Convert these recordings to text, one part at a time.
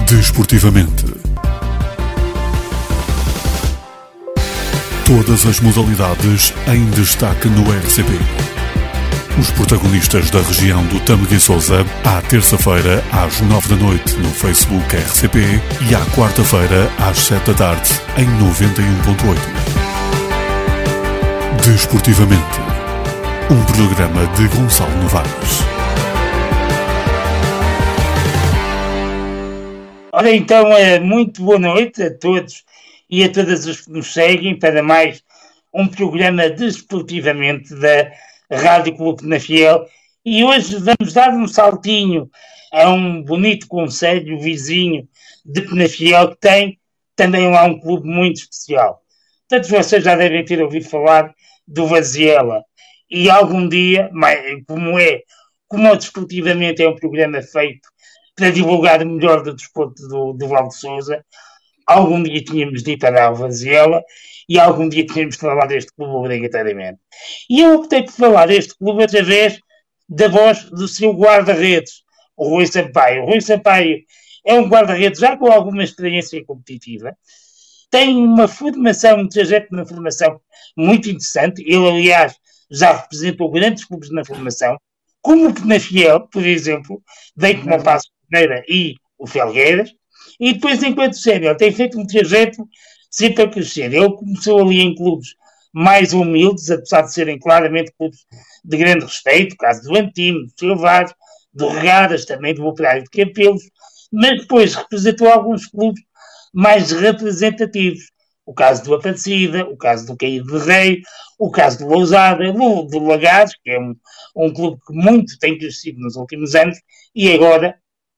Desportivamente. Todas as modalidades em destaque no RCP. Os protagonistas da região do Tâmega e Sousa, à terça-feira às 9 da noite no Facebook RCP e à quarta-feira às 7 da tarde em 91.8. Desportivamente. Um programa de Gonçalo Novaes. Ora então, muito boa noite a todos e a todas os que nos seguem para mais um programa Desportivamente da Rádio Clube Penafiel. E hoje vamos dar um saltinho a um bonito concelho vizinho de Penafiel que tem também lá um clube muito especial. Todos vocês já devem ter ouvido falar do Vaziela. E algum dia, como o Desportivamente é um programa feito para divulgar o melhor do desporto do Val de Sousa, algum dia tínhamos de ir para a Vaziela e algum dia tínhamos de falar deste clube obrigatoriamente. E eu optei por falar deste clube através da voz do seu guarda-redes, o Rui Sampaio. O Rui Sampaio é um guarda-redes já com alguma experiência competitiva, tem uma formação, um trajeto na formação muito interessante. Ele, aliás, já representou grandes clubes na formação, como o Penafiel, por exemplo, bem como o Paços de Ferreira e o Felgueiras, e depois, enquanto sénior, tem feito um trajeto sempre a crescer. Ele começou ali em clubes mais humildes, apesar de serem claramente clubes de grande respeito, o caso do Antimo, do Silvares, do Regadas, também do Operário de Campelos, mas depois representou alguns clubes mais representativos. O caso do Aparecida, o caso do Caído de Rei, o caso do Lousada, do Lagares, que é um clube que muito tem crescido nos últimos anos, e agora,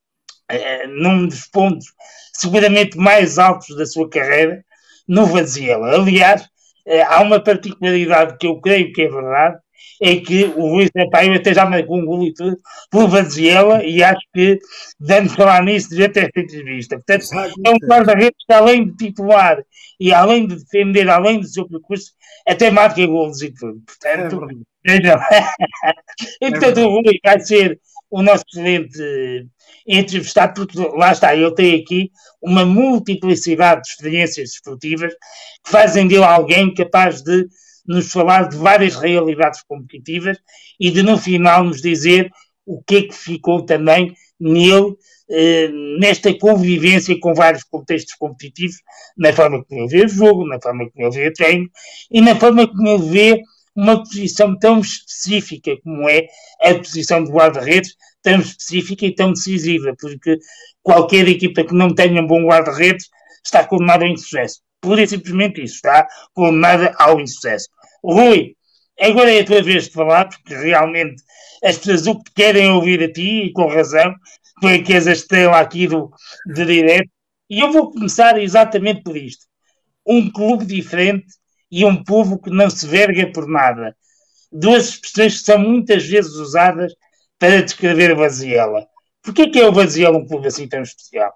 num dos pontos seguramente mais altos da sua carreira, no Vaziela. Aliás, há uma particularidade que eu creio que é verdade, é que o Rui Sampaio até já marcou um golo e tudo pelo Vaziela, e acho que vamos falar nisso durante esta entrevista. Portanto, é um guarda-redes que, além de titular e além de defender, além do seu percurso, até marca golos e tudo. Portanto, portanto o Rui vai ser o nosso excelente entrevistado, porque lá está, ele tem aqui uma multiplicidade de experiências desportivas que fazem dele alguém capaz de nos falar de várias realidades competitivas e de no final nos dizer o que é que ficou também nele, nesta convivência com vários contextos competitivos, na forma como ele vê o jogo, na forma como ele vê o treino e na forma como ele vê uma posição tão específica como é a posição de guarda-redes, tão específica e tão decisiva, porque qualquer equipa que não tenha um bom guarda-redes está condenada ao insucesso. Pura e simplesmente isso, está condenada ao insucesso. Rui, agora é a tua vez de falar, porque realmente as pessoas o que querem ouvir a ti, e com razão, que és a estrela aqui do direto, e eu vou começar exatamente por isto. Um clube diferente e um povo que não se verga por nada. Duas expressões que são muitas vezes usadas para descrever a Vaziela. Porquê que é o Vaziela um clube assim tão especial?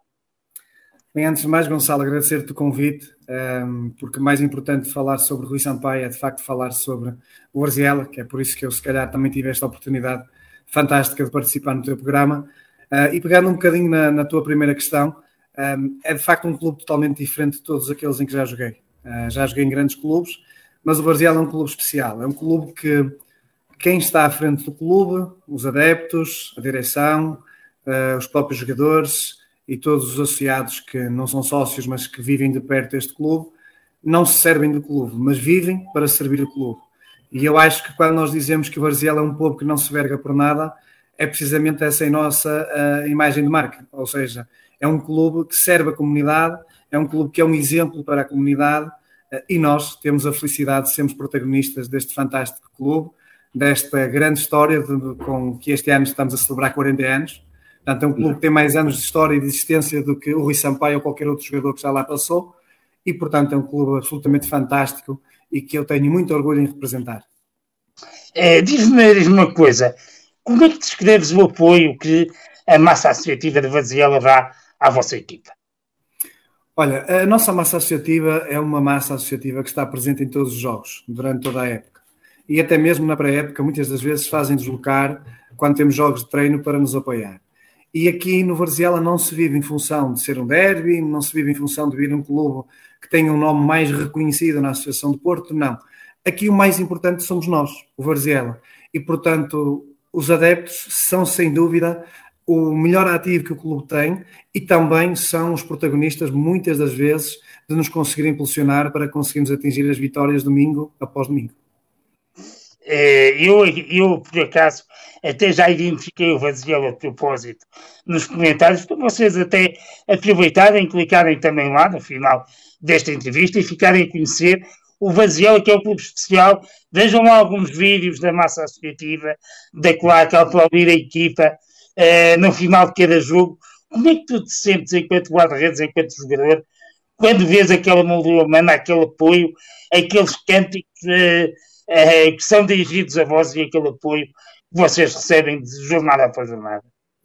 Bem, antes de mais, Gonçalo, agradecer-te o convite, porque mais importante de falar sobre Rui Sampaio é de facto falar sobre o Vaziela, que é por isso que eu se calhar também tive esta oportunidade fantástica de participar no teu programa. E pegando um bocadinho na tua primeira questão, é de facto um clube totalmente diferente de todos aqueles em que já joguei. Já joguei em grandes clubes, mas o Vaziela é um clube especial. É um clube que quem está à frente do clube, os adeptos, a direção, os próprios jogadores e todos os associados que não são sócios, mas que vivem de perto deste clube, não se servem do clube, mas vivem para servir o clube. E eu acho que quando nós dizemos que o Vaziela é um povo que não se verga por nada, é precisamente essa a nossa imagem de marca. Ou seja, é um clube que serve a comunidade, é um clube que é um exemplo para a comunidade, e nós temos a felicidade de sermos protagonistas deste fantástico clube, desta grande história com que este ano estamos a celebrar 40 anos. Portanto, é um clube que tem mais anos de história e de existência do que o Rui Sampaio ou qualquer outro jogador que já lá passou, e, portanto, é um clube absolutamente fantástico e que eu tenho muito orgulho em representar. Diz-me uma coisa, como é que descreves o apoio que a massa associativa de Vaziela dá à vossa equipa? Olha, a nossa massa associativa é uma massa associativa que está presente em todos os jogos, durante toda a época. E até mesmo na pré-época, muitas das vezes fazem deslocar, quando temos jogos de treino, para nos apoiar. E aqui no Varziela não se vive em função de ser um derby, não se vive em função de vir um clube que tenha um nome mais reconhecido na Associação de Porto, não. Aqui o mais importante somos nós, o Varziela. E, portanto, os adeptos são, sem dúvida, o melhor ativo que o clube tem e também são os protagonistas, muitas das vezes, de nos conseguir impulsionar para conseguirmos atingir as vitórias domingo após domingo. Eu, por acaso, até já identifiquei o Varziela a propósito nos comentários, para vocês até aproveitarem, clicarem também lá no final desta entrevista e ficarem a conhecer o Varziela, que é o clube especial. Vejam lá alguns vídeos da massa associativa, da claque, ao aplaudir a equipa no final de cada jogo. Como é que tu te sentes enquanto guarda-redes, enquanto jogador, quando vês aquela moldura humana, aquele apoio, aqueles cânticos que são dirigidos a vós e aquele apoio que vocês recebem de jornada após jornada?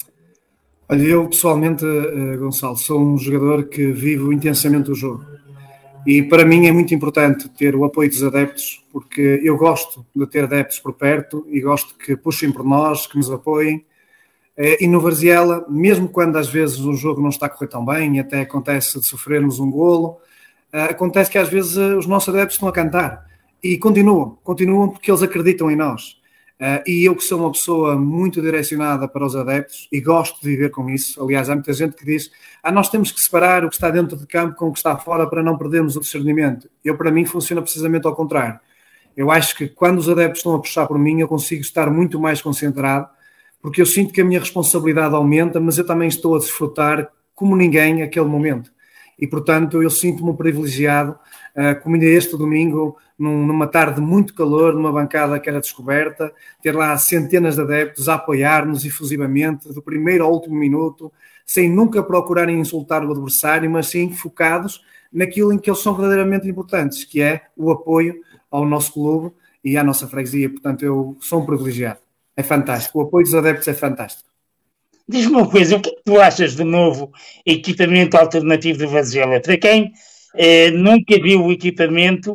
Olha, eu pessoalmente, Gonçalo, sou um jogador que vivo intensamente o jogo. E para mim é muito importante ter o apoio dos adeptos, porque eu gosto de ter adeptos por perto e gosto que puxem por nós, que nos apoiem. E no Varziela, mesmo quando às vezes o jogo não está a correr tão bem, até acontece de sofrermos um golo, acontece que às vezes os nossos adeptos estão a cantar. E continuam porque eles acreditam em nós. E eu que sou uma pessoa muito direcionada para os adeptos e gosto de viver com isso. Aliás, há muita gente que diz nós temos que separar o que está dentro de campo com o que está fora para não perdermos o discernimento. Para mim, funciona precisamente ao contrário. Eu acho que quando os adeptos estão a puxar por mim, eu consigo estar muito mais concentrado, porque eu sinto que a minha responsabilidade aumenta, mas eu também estou a desfrutar como ninguém aquele momento. E, portanto, eu sinto-me privilegiado, como ainda este domingo, numa tarde de muito calor, numa bancada que era descoberta, ter lá centenas de adeptos a apoiar-nos efusivamente, do primeiro ao último minuto, sem nunca procurarem insultar o adversário, mas sim focados naquilo em que eles são verdadeiramente importantes, que é o apoio ao nosso clube e à nossa freguesia. Portanto, eu sou um privilegiado. É fantástico. O apoio dos adeptos é fantástico. Diz-me uma coisa, o que é que tu achas do novo equipamento alternativo do Varziela? Para quem nunca viu o equipamento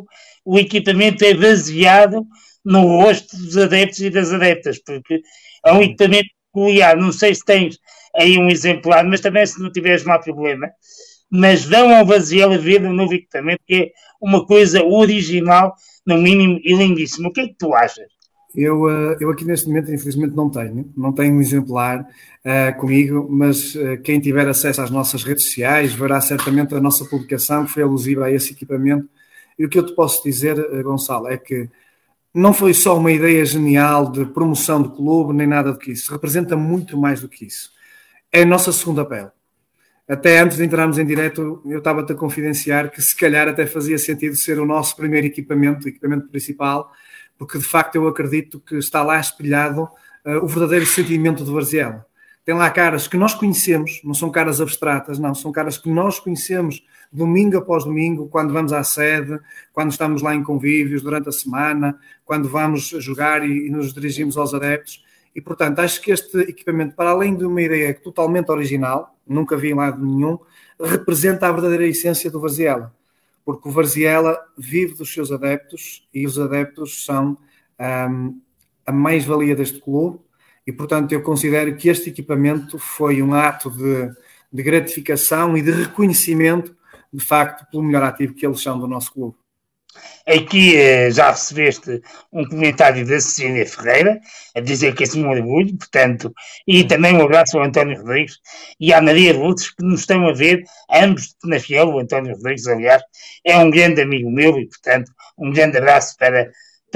é baseado no rosto dos adeptos e das adeptas, porque é um equipamento peculiar. Não sei se tens aí um exemplar, mas também se não tiveres não há problema. Mas vão ao Varziela ver o novo equipamento, que é uma coisa original, no mínimo, e lindíssima. O que é que tu achas? Eu aqui neste momento, infelizmente, não tenho um exemplar comigo, mas quem tiver acesso às nossas redes sociais verá certamente a nossa publicação que foi alusiva a esse equipamento. E o que eu te posso dizer, Gonçalo, é que não foi só uma ideia genial de promoção do clube, nem nada do que isso. Representa muito mais do que isso. É a nossa segunda pele. Até antes de entrarmos em direto, eu estava-te a confidenciar que se calhar até fazia sentido ser o nosso primeiro equipamento, o equipamento principal, porque de facto eu acredito que está lá espelhado o verdadeiro sentimento de Varziela. Tem lá caras que nós conhecemos, não são caras abstratas, não, são caras que nós conhecemos domingo após domingo, quando vamos à sede, quando estamos lá em convívios durante a semana, quando vamos jogar e nos dirigimos aos adeptos. E, portanto, acho que este equipamento, para além de uma ideia totalmente original, nunca vi em lado nenhum, representa a verdadeira essência do Varziela. Porque o Varziela vive dos seus adeptos e os adeptos são a mais-valia deste clube e, portanto, eu considero que este equipamento foi um ato de gratificação e de reconhecimento, de facto, pelo melhor ativo que eles são do nosso clube. Aqui já recebeste um comentário da Cecília Ferreira a dizer que é um orgulho, portanto, e também um abraço ao António Rodrigues e à Maria Lourdes, que nos estão a ver, ambos de Penafiel. O António Rodrigues, aliás, é um grande amigo meu e, portanto, um grande abraço para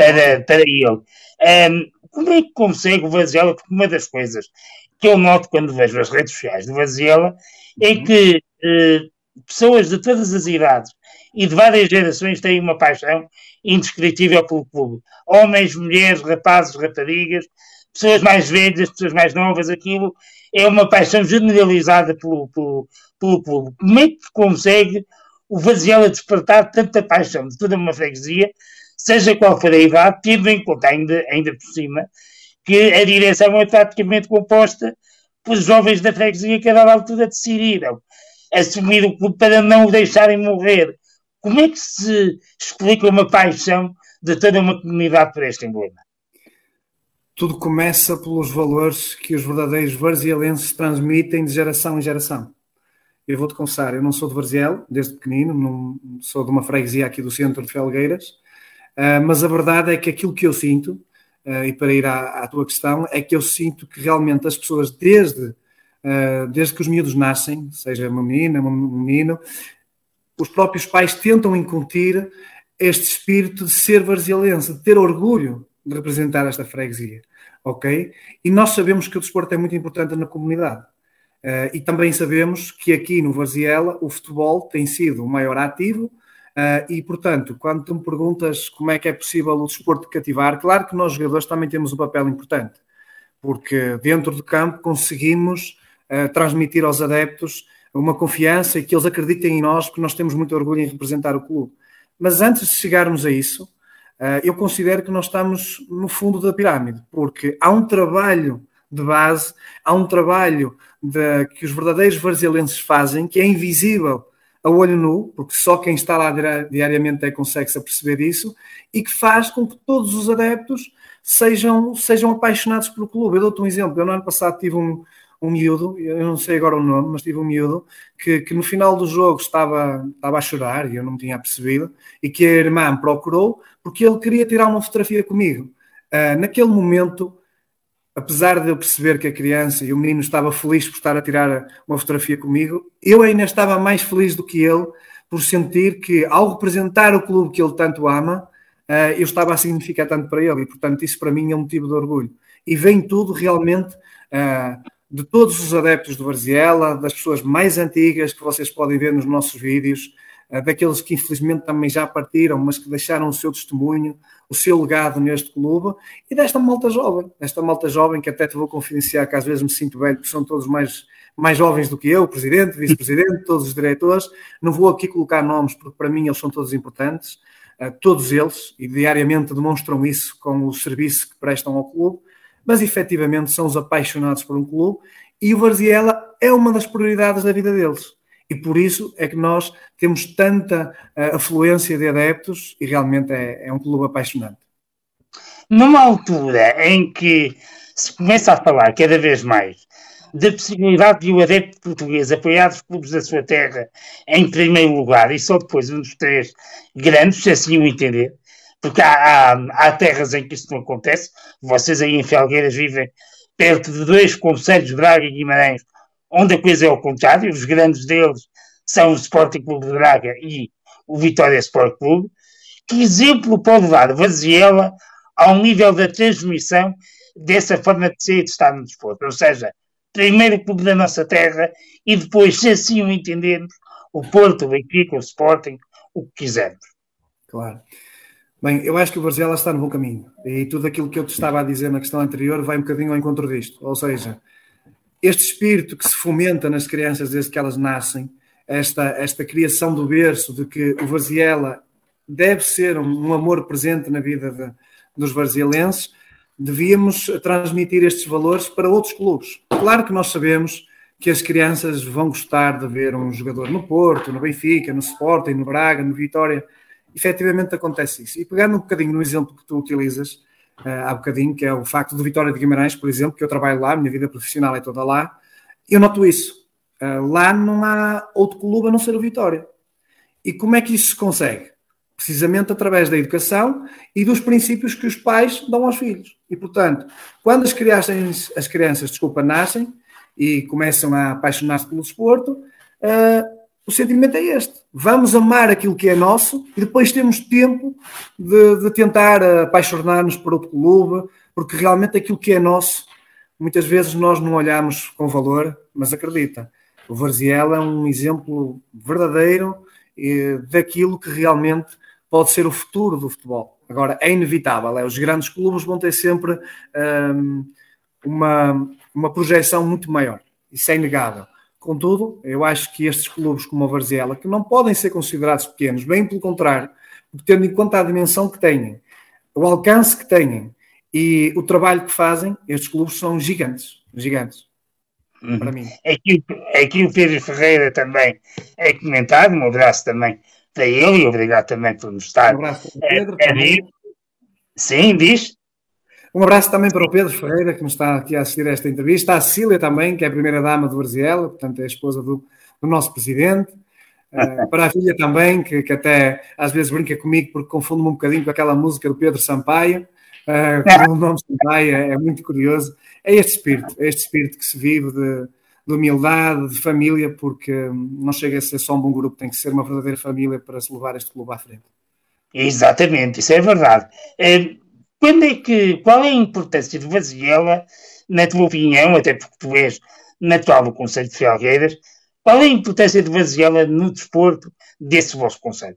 ele. Como é que consegue o Varziela? Porque uma das coisas que eu noto quando vejo as redes sociais do Varziela é que pessoas de todas as idades e de várias gerações têm uma paixão indescritível pelo clube. Homens, mulheres, rapazes, raparigas, pessoas mais velhas, pessoas mais novas, aquilo é uma paixão generalizada pelo clube. Como é que consegue o Varziela despertar tanta paixão de toda uma freguesia, seja qual for a idade, tendo em conta ainda por cima que a direção é praticamente composta por jovens da freguesia que a dada altura decidiram assumir o clube para não o deixarem morrer? Como é que se explica uma paixão de toda uma comunidade por este emblema? Tudo começa pelos valores que os verdadeiros varzialenses transmitem de geração em geração. Eu vou-te confessar, eu não sou de Varziel, desde pequenino, não sou de uma freguesia aqui do centro de Felgueiras, mas a verdade é que aquilo que eu sinto, e para ir à tua questão, é que eu sinto que realmente as pessoas, desde que os miúdos nascem, seja uma menina, um menino, os próprios pais tentam incutir este espírito de ser varzielense, de ter orgulho de representar esta freguesia, ok? E nós sabemos que o desporto é muito importante na comunidade. E também sabemos que aqui no Varziela o futebol tem sido o maior ativo e, portanto, quando tu me perguntas como é que é possível o desporto cativar, claro que nós jogadores também temos um papel importante, porque dentro do campo conseguimos transmitir aos adeptos uma confiança e que eles acreditem em nós, porque nós temos muito orgulho em representar o clube. Mas antes de chegarmos a isso, eu considero que nós estamos no fundo da pirâmide, porque há um trabalho de base, há um trabalho que os verdadeiros varzialenses fazem, que é invisível a olho nu, porque só quem está lá diariamente consegue-se aperceber disso, e que faz com que todos os adeptos sejam apaixonados pelo clube. Eu dou-te um exemplo. Eu no ano passado tive um miúdo, eu não sei agora o nome, mas tive um miúdo que no final do jogo estava a chorar, e eu não me tinha percebido, e que a irmã me procurou porque ele queria tirar uma fotografia comigo. Naquele momento, apesar de eu perceber que a criança e o menino estava feliz por estar a tirar uma fotografia comigo, eu ainda estava mais feliz do que ele por sentir que, ao representar o clube que ele tanto ama, eu estava a significar tanto para ele, e portanto isso para mim é um motivo de orgulho. E vem tudo realmente de todos os adeptos do Varziela, das pessoas mais antigas que vocês podem ver nos nossos vídeos, daqueles que infelizmente também já partiram, mas que deixaram o seu testemunho, o seu legado neste clube, e desta malta jovem que até te vou confidenciar que às vezes me sinto velho, porque são todos mais jovens do que eu, presidente, vice-presidente, todos os diretores. Não vou aqui colocar nomes, porque para mim eles são todos importantes, todos eles, e diariamente demonstram isso com o serviço que prestam ao clube, mas efetivamente são os apaixonados por um clube, e o Varziela é uma das prioridades da vida deles. E por isso é que nós temos tanta afluência de adeptos e realmente é um clube apaixonante. Numa altura em que se começa a falar cada vez mais da possibilidade de o adepto português apoiar os clubes da sua terra em primeiro lugar e só depois um dos três grandes, se assim o entender, porque há terras em que isso não acontece. Vocês aí em Felgueiras vivem perto de dois concelhos, Braga e Guimarães, onde a coisa é ao contrário. Os grandes deles são o Sporting Clube de Braga e o Vitória Sport Clube. Que exemplo pode dar Varziela ao nível da transmissão dessa forma de ser e de estar no desporto? Ou seja, primeiro o clube da nossa terra e depois, se assim o entendermos, o Porto, o Benfica, o Sporting, o que quisermos. Claro. Bem, eu acho que o Varziela está no bom caminho. E tudo aquilo que eu te estava a dizer na questão anterior vai um bocadinho ao encontro disto. Ou seja, este espírito que se fomenta nas crianças desde que elas nascem, esta criação do berço de que o Varziela deve ser um amor presente na vida dos varzielenses, devíamos transmitir estes valores para outros clubes. Claro que nós sabemos que as crianças vão gostar de ver um jogador no Porto, no Benfica, no Sporting, no Braga, no Vitória. Efetivamente acontece isso. E pegando um bocadinho no exemplo que tu utilizas há bocadinho, que é o facto do Vitória de Guimarães, por exemplo, que eu trabalho lá, a minha vida profissional é toda lá, eu noto isso. Lá não há outro clube a não ser o Vitória. E como é que isso se consegue? Precisamente através da educação e dos princípios que os pais dão aos filhos. E, portanto, quando as crianças nascem e começam a apaixonar-se pelo desporto, o sentimento é este. Vamos amar aquilo que é nosso e depois temos tempo de tentar apaixonar-nos por outro clube, porque realmente aquilo que é nosso, muitas vezes nós não olhamos com valor, mas acredita, o Varziela é um exemplo verdadeiro daquilo que realmente pode ser o futuro do futebol. Agora, é inevitável, os grandes clubes vão ter sempre uma projeção muito maior. Isso é inegável. Contudo, eu acho que estes clubes como o Varziela, que não podem ser considerados pequenos, bem pelo contrário, tendo em conta a dimensão que têm, o alcance que têm e o trabalho que fazem, estes clubes são gigantes. Para mim. Aqui o Pedro Ferreira também é comentado, um abraço também para ele e obrigado também por nos estar. Um abraço para o Pedro. Sim, diz. Um abraço também para o Pedro Ferreira, que nos está aqui a assistir a esta entrevista, a Cília também, que é a primeira-dama do Varziela, portanto é a esposa do nosso presidente, para a filha também, que até às vezes brinca comigo porque confundo-me um bocadinho com aquela música do Pedro Sampaio, o nome Sampaio é muito curioso. É este espírito que se vive de humildade, de família, porque não chega a ser só um bom grupo, tem que ser uma verdadeira família para se levar este clube à frente. Exatamente, isso é verdade. Qual é a importância do Varziela, na tua opinião, até porque tu és natural do concelho de Felgueiras, qual é a importância do Varziela no desporto desse vosso concelho?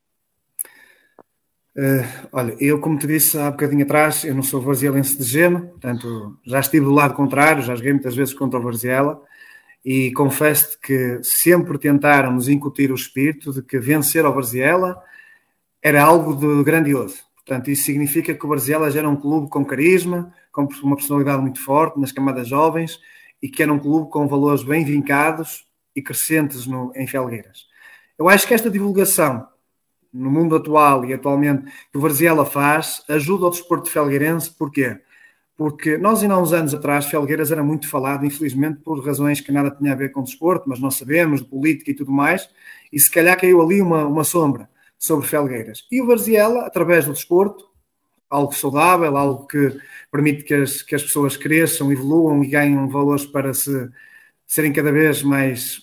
Olha, eu como te disse há bocadinho atrás, eu não sou varzielense de gema, portanto já estive do lado contrário, já joguei muitas vezes contra o Varziela e confesso-te que sempre tentaram nos incutir o espírito de que vencer ao Varziela era algo de grandioso. Portanto, isso significa que o Varziela já era um clube com carisma, com uma personalidade muito forte nas camadas jovens e que era um clube com valores bem vincados e crescentes em Felgueiras. Eu acho que esta divulgação no mundo atual e atualmente que o Varziela faz ajuda ao desporto felgueirense. Porquê? Porque nós ainda há uns anos atrás Felgueiras era muito falado, infelizmente por razões que nada tinha a ver com o desporto, mas nós sabemos, de política e tudo mais, e se calhar caiu ali uma sombra sobre Felgueiras. E o Varziela, através do desporto, algo saudável, algo que permite que as pessoas cresçam, evoluam e ganhem valores para serem cada vez mais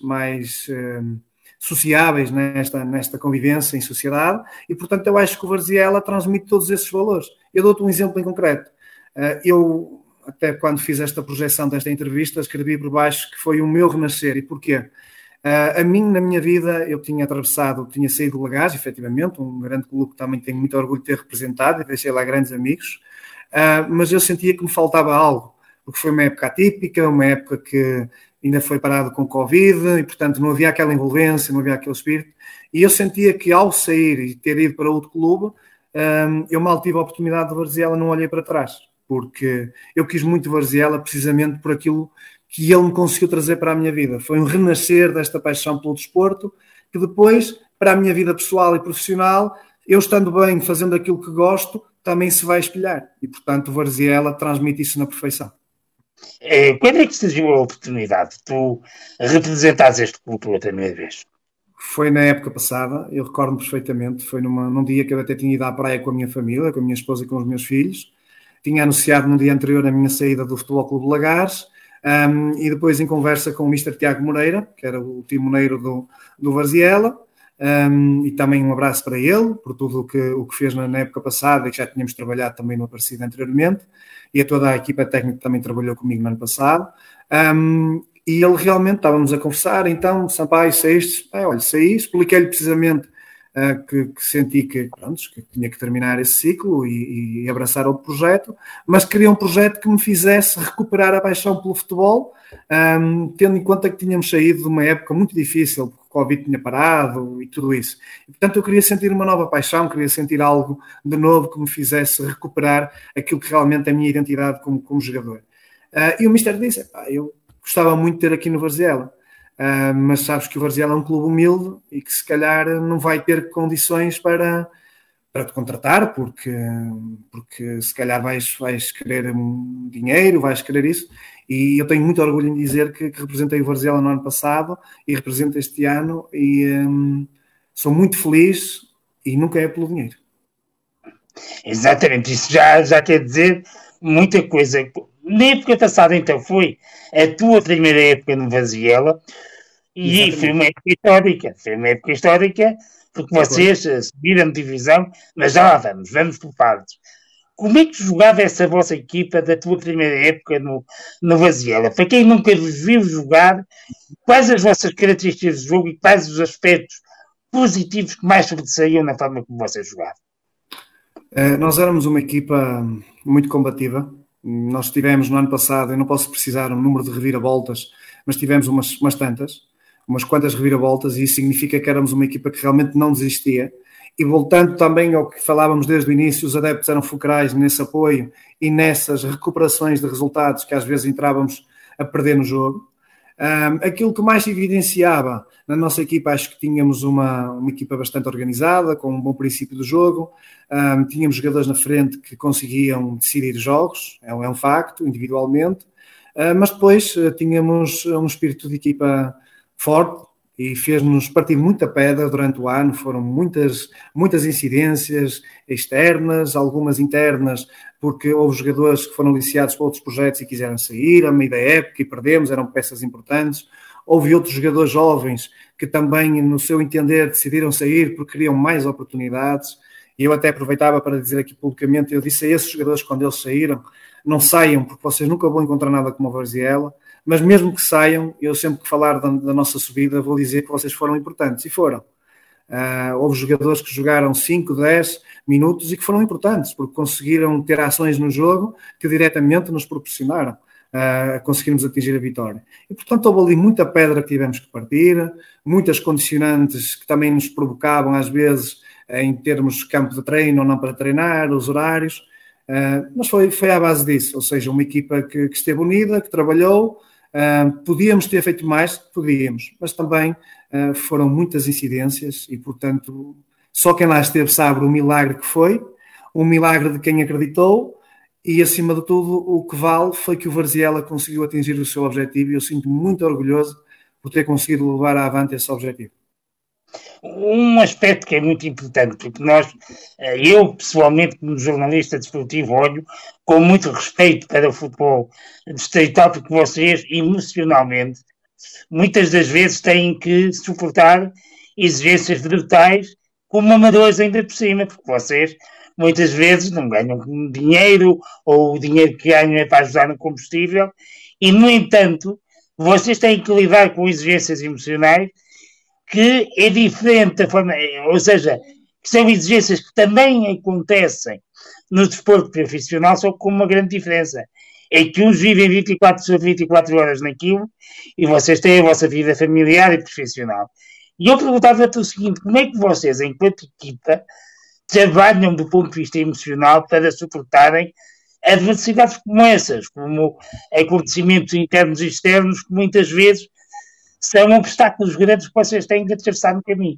sociáveis nesta convivência em sociedade, e portanto eu acho que o Varziela transmite todos esses valores. Eu dou-te um exemplo em concreto. Eu, até quando fiz esta projeção desta entrevista, escrevi por baixo que foi o meu renascer. E porquê? Na minha vida, eu tinha saído do Lagaz, efetivamente, um grande clube que também tenho muito orgulho de ter representado, e deixei lá grandes amigos, mas eu sentia que me faltava algo, porque foi uma época atípica, uma época que ainda foi parado com Covid, e portanto não havia aquela envolvência, não havia aquele espírito, e eu sentia que ao sair e ter ido para outro clube, eu mal tive a oportunidade de Varziela, não olhei para trás, porque eu quis muito Varziela precisamente por aquilo que ele me conseguiu trazer para a minha vida. Foi um renascer desta paixão pelo desporto, que depois, para a minha vida pessoal e profissional, eu estando bem, fazendo aquilo que gosto, também se vai espelhar. E, portanto, o Varziela transmite isso na perfeição. Quando é que surgiu a oportunidade de tu representares este clube pela primeira vez? Foi na época passada, eu recordo perfeitamente. Foi num dia que eu até tinha ido à praia com a minha família, com a minha esposa e com os meus filhos. Tinha anunciado no dia anterior a minha saída do Futebol Clube Lagares, e depois em conversa com o Mr. Tiago Moreira, que era o timoneiro do Varziela, e também um abraço para ele, por tudo o que fez na época passada, e que já tínhamos trabalhado também no Aparecida anteriormente, e a toda a equipa técnica que também trabalhou comigo no ano passado. E ele realmente, estávamos a conversar, então, Sampaio, saíste? Saí, expliquei-lhe precisamente que senti que tinha que terminar esse ciclo e abraçar outro projeto, mas queria um projeto que me fizesse recuperar a paixão pelo futebol, tendo em conta que tínhamos saído de uma época muito difícil, porque o Covid tinha parado e tudo isso. E, portanto, eu queria sentir uma nova paixão, queria sentir algo de novo que me fizesse recuperar aquilo que realmente é a minha identidade como jogador. E o Mister disse, eu gostava muito de ter aqui no Varziela, mas sabes que o Varziela é um clube humilde e que se calhar não vai ter condições para te contratar, porque se calhar vais querer dinheiro, vais querer isso, e eu tenho muito orgulho em dizer que representei o Varziela no ano passado e represento este ano, e sou muito feliz, e nunca é pelo dinheiro. Exatamente, isso já quer dizer muita coisa. Na época passada, então, foi a tua primeira época no Varziela, e foi uma época histórica, porque vocês subiram de divisão, mas já lá vamos por partes. Como é que jogava essa vossa equipa da tua primeira época no Varziela? Para quem nunca vos viu jogar, quais as vossas características de jogo e quais os aspectos positivos que mais sobressaíam na forma como vocês jogavam? Nós éramos uma equipa muito combativa. Nós tivemos no ano passado, eu não posso precisar um número de reviravoltas, mas tivemos umas quantas reviravoltas, e isso significa que éramos uma equipa que realmente não desistia. E voltando também ao que falávamos desde o início, os adeptos eram fulcrais nesse apoio e nessas recuperações de resultados que às vezes entrávamos a perder no jogo. Aquilo que mais se evidenciava na nossa equipa, acho que tínhamos uma equipa bastante organizada, com um bom princípio do jogo, tínhamos jogadores na frente que conseguiam decidir jogos, é um facto, individualmente, mas depois tínhamos um espírito de equipa forte e fez-nos partir muita pedra durante o ano. Foram muitas incidências externas, algumas internas, porque houve jogadores que foram licenciados para outros projetos e quiseram sair a meio da época e perdemos, eram peças importantes. Houve outros jogadores jovens que também, no seu entender, decidiram sair porque queriam mais oportunidades. E eu até aproveitava para dizer aqui publicamente, eu disse a esses jogadores quando eles saíram, não saiam porque vocês nunca vão encontrar nada como a Varziela, mas mesmo que saiam, eu sempre que falar da nossa subida vou dizer que vocês foram importantes, e foram. Houve jogadores que jogaram 5, 10 minutos e que foram importantes, porque conseguiram ter ações no jogo que diretamente nos proporcionaram conseguirmos atingir a vitória. E, portanto, houve ali muita pedra que tivemos que partir, muitas condicionantes que também nos provocavam, às vezes, em termos de campo de treino ou não para treinar, os horários, mas foi à base disso, ou seja, uma equipa que esteve unida, que trabalhou. Podíamos ter feito mais, podíamos, mas também foram muitas incidências e, portanto, só quem lá esteve sabe o milagre que foi, um milagre de quem acreditou e, acima de tudo, o que vale foi que o Varziela conseguiu atingir o seu objetivo e eu sinto-me muito orgulhoso por ter conseguido levar avante esse objetivo. Um aspecto que é muito importante, porque eu pessoalmente como jornalista desportivo olho com muito respeito para o futebol distrital, porque vocês emocionalmente muitas das vezes têm que suportar exigências brutais como amadores ainda por cima, porque vocês muitas vezes não ganham dinheiro ou o dinheiro que ganham é para ajudar no combustível e, no entanto, vocês têm que lidar com exigências emocionais que é diferente da forma, ou seja, que são exigências que também acontecem no desporto profissional, só com uma grande diferença. É que uns vivem 24 horas naquilo e vocês têm a vossa vida familiar e profissional. E eu perguntava-te o seguinte, como é que vocês, enquanto equipa, trabalham do ponto de vista emocional para suportarem adversidades como essas, como acontecimentos internos e externos que muitas vezes são obstáculos grandes que vocês têm de atravessar no caminho?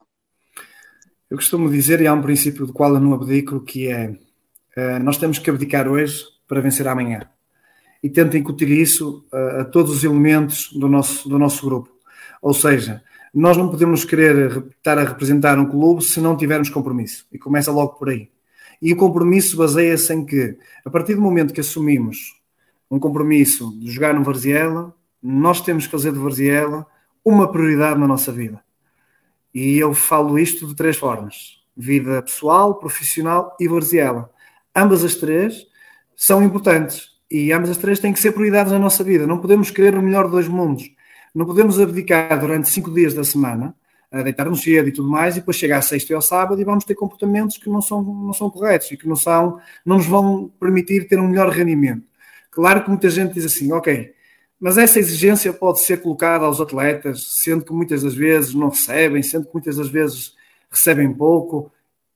Eu costumo dizer, e há um princípio do qual eu não abdico, que é nós temos que abdicar hoje para vencer amanhã. E tento incutir isso a todos os elementos do nosso grupo. Ou seja, nós não podemos querer estar a representar um clube se não tivermos compromisso. E começa logo por aí. E o compromisso baseia-se em que, a partir do momento que assumimos um compromisso de jogar no Varziela, nós temos que fazer de Varziela uma prioridade na nossa vida. E eu falo isto de 3 formas. Vida pessoal, profissional e Varziela. Ambas as 3 são importantes. E ambas as 3 têm que ser prioridades na nossa vida. Não podemos querer o melhor de 2 mundos. Não podemos abdicar durante 5 dias da semana, a deitar-nos cedo e tudo mais, e depois chegar à sexta e ao sábado e vamos ter comportamentos que não são corretos e que não nos vão permitir ter um melhor rendimento. Claro que muita gente diz assim, ok, mas essa exigência pode ser colocada aos atletas, sendo que muitas das vezes não recebem, sendo que muitas das vezes recebem pouco.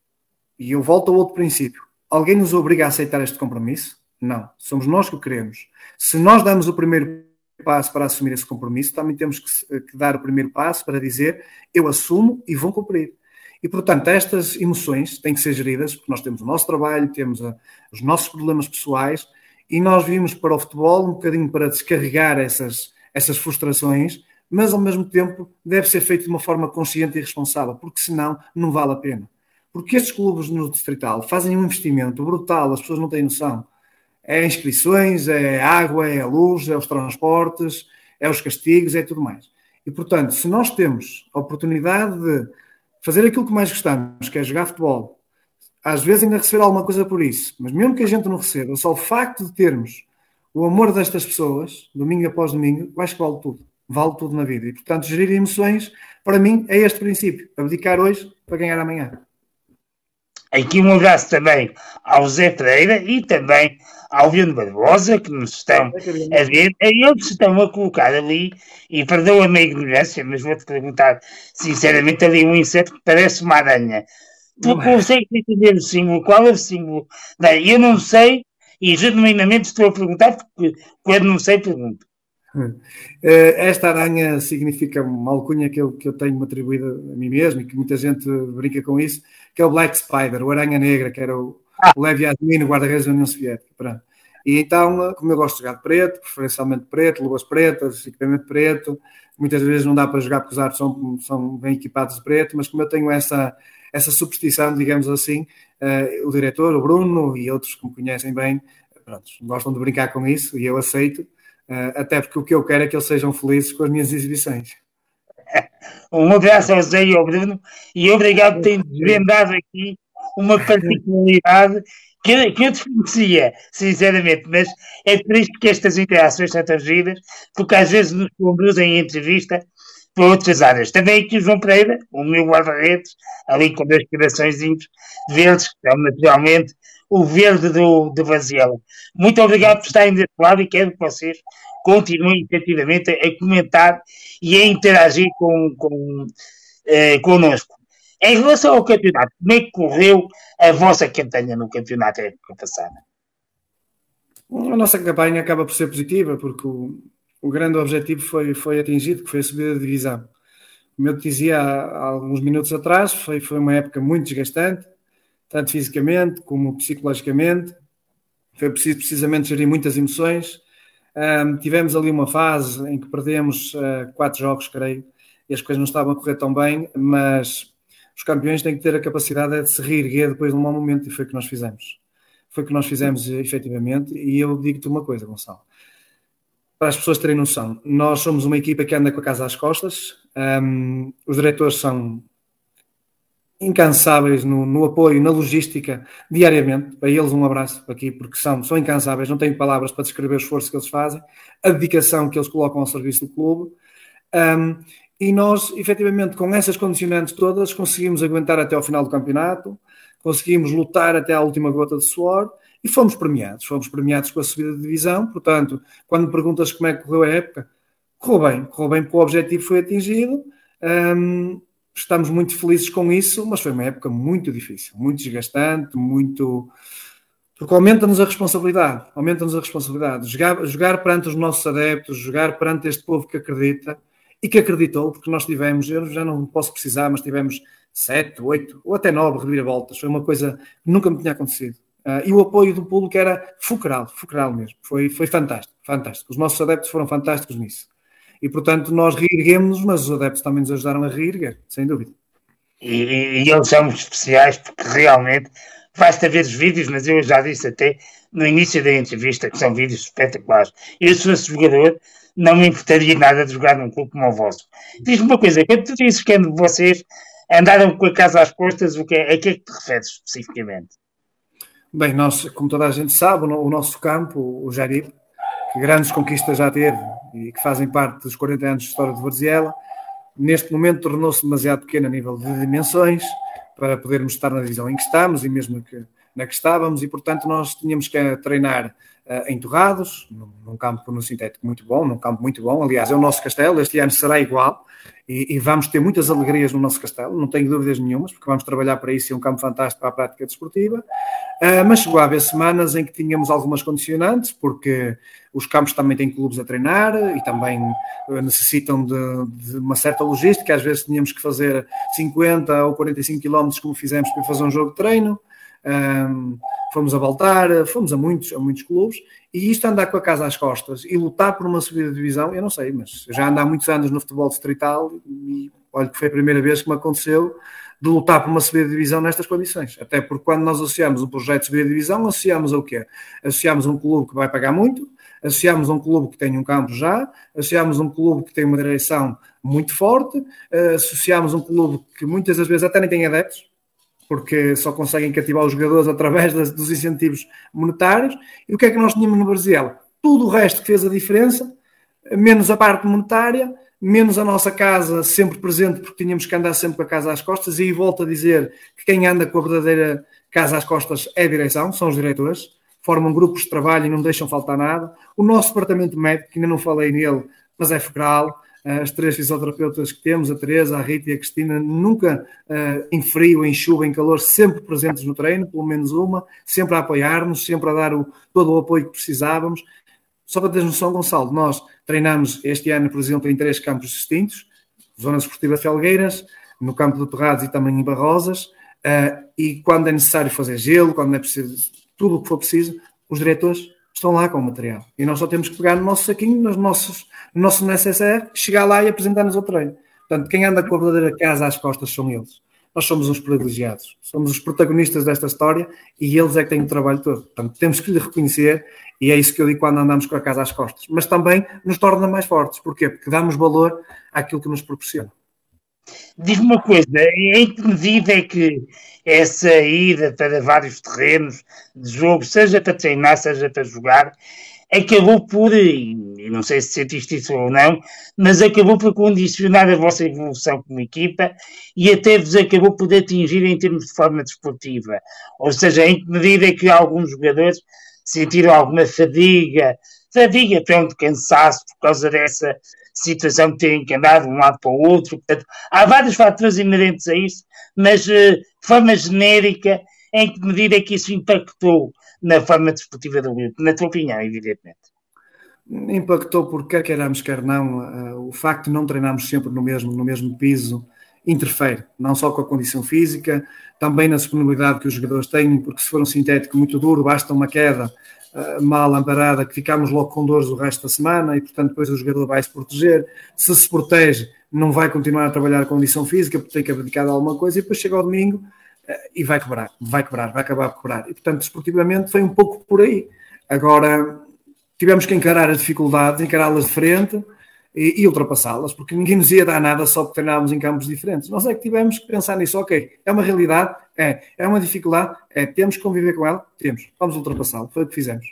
E eu volto ao outro princípio. Alguém nos obriga a aceitar este compromisso? Não. Somos nós que o queremos. Se nós damos o primeiro passo para assumir esse compromisso, também temos que dar o primeiro passo para dizer eu assumo e vou cumprir. E, portanto, estas emoções têm que ser geridas, porque nós temos o nosso trabalho, temos os nossos problemas pessoais, e nós vimos para o futebol um bocadinho para descarregar essas frustrações, mas ao mesmo tempo deve ser feito de uma forma consciente e responsável, porque senão não vale a pena. Porque estes clubes no Distrital fazem um investimento brutal, as pessoas não têm noção. É inscrições, é água, é a luz, é os transportes, é os castigos, é tudo mais. E, portanto, se nós temos a oportunidade de fazer aquilo que mais gostamos, que é jogar futebol, às vezes ainda receber alguma coisa por isso, mas mesmo que a gente não receba, só o facto de termos o amor destas pessoas, domingo após domingo, eu acho que vale tudo na vida. E, portanto, gerir emoções, para mim, é este princípio, abdicar hoje para ganhar amanhã. Aqui um abraço também ao Zé Pereira e também ao Viano Barbosa, que nos estão a ver. Eles estão a colocar ali, e perdoa-me a ignorância, mas vou-te perguntar sinceramente, ali um inseto que parece uma aranha. Tu consegues entender o símbolo? Qual é o símbolo? Não, eu não sei, e genuinamente estou a perguntar, porque quando não sei, pergunto. Esta aranha significa uma alcunha que eu tenho atribuído a mim mesmo e que muita gente brinca com isso, que é o Black Spider, o Aranha Negra, que era o Lev Yasmin, o guarda-redes da União Soviética. Pronto. E então, como eu gosto de jogar de preto, preferencialmente preto, luvas pretas, equipamento preto, muitas vezes não dá para jogar porque os árbitros são bem equipados de preto, mas como eu tenho essa superstição, digamos assim, o diretor, o Bruno e outros que me conhecem bem, pronto, gostam de brincar com isso e eu aceito, até porque o que eu quero é que eles sejam felizes com as minhas exibições. Um abraço ao Zé e ao Bruno e obrigado por terem desvendado aqui uma particularidade que eu desconhecia, sinceramente, mas é triste que estas interações são tão giras, porque às vezes nos conduzem em entrevista para outras áreas. Também aqui o João Pereira, o meu guarda-redes, ali com 2 coraçõezinhos verdes, que são naturalmente o verde do Varziela. Muito obrigado por estarem desse lado e quero que vocês continuem efetivamente a comentar e a interagir connosco. Em relação ao campeonato, como é que correu a vossa campanha no campeonato época passada? A nossa campanha acaba por ser positiva, porque o grande objetivo foi atingido, que foi a subida de divisão. Como eu te dizia há alguns minutos atrás, foi uma época muito desgastante, tanto fisicamente como psicologicamente. Foi preciso precisamente gerir muitas emoções. Tivemos ali uma fase em que perdemos 4 jogos, creio, e as coisas não estavam a correr tão bem, mas os campeões têm que ter a capacidade de se reerguer depois de um mau momento, e foi o que nós fizemos. Foi o que nós fizemos, efetivamente, e eu digo-te uma coisa, Gonçalo. Para as pessoas terem noção, nós somos uma equipa que anda com a casa às costas, os diretores são incansáveis no apoio, na logística, diariamente. Para eles um abraço aqui, porque são incansáveis, não tenho palavras para descrever o esforço que eles fazem, a dedicação que eles colocam ao serviço do clube. E nós, efetivamente, com essas condicionantes todas, conseguimos aguentar até ao final do campeonato, conseguimos lutar até à última gota de suor e fomos premiados com a subida de divisão. Portanto, quando me perguntas como é que correu a época, correu bem porque o objetivo foi atingido. Estamos muito felizes com isso, mas foi uma época muito difícil, muito desgastante, porque aumenta-nos a responsabilidade. Jogar perante os nossos adeptos, jogar perante este povo que acredita e que acreditou, porque nós tivemos, eu já não posso precisar, mas tivemos 7, 8 ou até 9 reviravoltas. Foi uma coisa que nunca me tinha acontecido. E o apoio do público era fulcral mesmo. Foi fantástico. Os nossos adeptos foram fantásticos nisso. E, portanto, nós reerguemos-nos, mas os adeptos também nos ajudaram a reerguer, sem dúvida. E eles são especiais porque realmente basta ver os vídeos, mas eu já disse até no início da entrevista que são vídeos espetaculares. Eu, se fosse jogador, não me importaria nada de jogar num clube como o vosso. Diz-me uma coisa, quando tu dizes que vocês andaram com a casa às costas, a que é que te referes especificamente? Bem, nós, como toda a gente sabe, o nosso campo, o Jarib, que grandes conquistas já teve e que fazem parte dos 40 anos de história de Varziela, neste momento tornou-se demasiado pequeno a nível de dimensões para podermos estar na divisão em que estamos e mesmo na que estávamos, e portanto nós tínhamos que treinar em Torrados, num campo no sintético muito bom, aliás é o nosso castelo, este ano será igual e vamos ter muitas alegrias no nosso castelo, não tenho dúvidas nenhumas, porque vamos trabalhar para isso, é um campo fantástico para a prática desportiva, mas chegou a haver semanas em que tínhamos algumas condicionantes, porque os campos também têm clubes a treinar e também necessitam de uma certa logística, às vezes tínhamos que fazer 50 ou 45 km como fizemos para fazer um jogo de treino. Fomos a Baltar, fomos a muitos clubes, e isto andar com a casa às costas e lutar por uma subida de divisão, eu não sei, mas eu já ando há muitos anos no futebol distrital e olha que foi a primeira vez que me aconteceu de lutar por uma subida de divisão nestas condições, até porque quando nós associamos um projeto de subida de divisão, associamos ao quê? Associamos a um clube que vai pagar muito, associamos a um clube que tem um campo já, associamos a um clube que tem uma direção muito forte, associamos a um clube que muitas das vezes até nem tem adeptos, porque só conseguem cativar os jogadores através dos incentivos monetários. E o que é que nós tínhamos no Varziela? Tudo o resto que fez a diferença, menos a parte monetária, menos a nossa casa sempre presente, porque tínhamos que andar sempre com a casa às costas, e aí volto a dizer que quem anda com a verdadeira casa às costas é a direção, são os diretores, formam grupos de trabalho e não deixam faltar nada. O nosso departamento médico, que ainda não falei nele, mas é fulcral. As 3 fisioterapeutas que temos, a Teresa, a Rita e a Cristina, nunca em frio, em chuva, em calor, sempre presentes no treino, pelo menos uma, sempre a apoiar-nos, sempre a dar todo o apoio que precisávamos. Só para teres noção, Gonçalo, nós treinamos este ano, por exemplo, em 3 campos distintos, Zona Desportiva de Felgueiras, no campo de Torrados e também em Barrosas, e quando é necessário fazer gelo, quando é preciso, tudo o que for preciso, os diretores estão lá com o material. E nós só temos que pegar no nosso saquinho, no nosso necessaire, chegar lá e apresentar-nos ao treino. Portanto, quem anda com a verdadeira casa às costas são eles. Nós somos uns privilegiados, somos os protagonistas desta história e eles é que têm o trabalho todo. Portanto, temos que lhe reconhecer, e é isso que eu digo quando andamos com a casa às costas. Mas também nos torna mais fortes. Porquê? Porque damos valor àquilo que nos proporciona. Diz-me uma coisa, em que medida é que essa ida para vários terrenos de jogo, seja para treinar, seja para jogar, acabou por, e não sei se sentiste isso ou não, mas acabou por condicionar a vossa evolução como equipa e até vos acabou por atingir em termos de forma desportiva? Ou seja, em que medida é que alguns jogadores sentiram alguma fadiga, pronto, cansaço por causa dessa situação de terem que andar de um lado para o outro? Portanto, há vários fatores inerentes a isso, mas de forma genérica, em que medida é que isso impactou na forma desportiva do grupo? Na tua opinião, evidentemente. Impactou porque, quer queiramos, quer não, o facto de não treinarmos sempre no mesmo piso interfere, não só com a condição física, também na disponibilidade que os jogadores têm, porque se for um sintético muito duro, basta uma queda mal amparada que ficamos logo com dores o resto da semana e, portanto, depois o jogador vai se proteger. Se protege, não vai continuar a trabalhar a condição física porque tem que abdicar de alguma coisa e depois chega ao domingo e vai acabar por quebrar. E, portanto, desportivamente foi um pouco por aí. Agora, tivemos que encarar as dificuldades, encará-las de frente e ultrapassá-las, porque ninguém nos ia dar nada só porque treinávamos em campos diferentes. Nós é que tivemos que pensar nisso. Ok, é uma realidade, é uma dificuldade, temos que conviver com ela, vamos ultrapassá-la. Foi o que fizemos.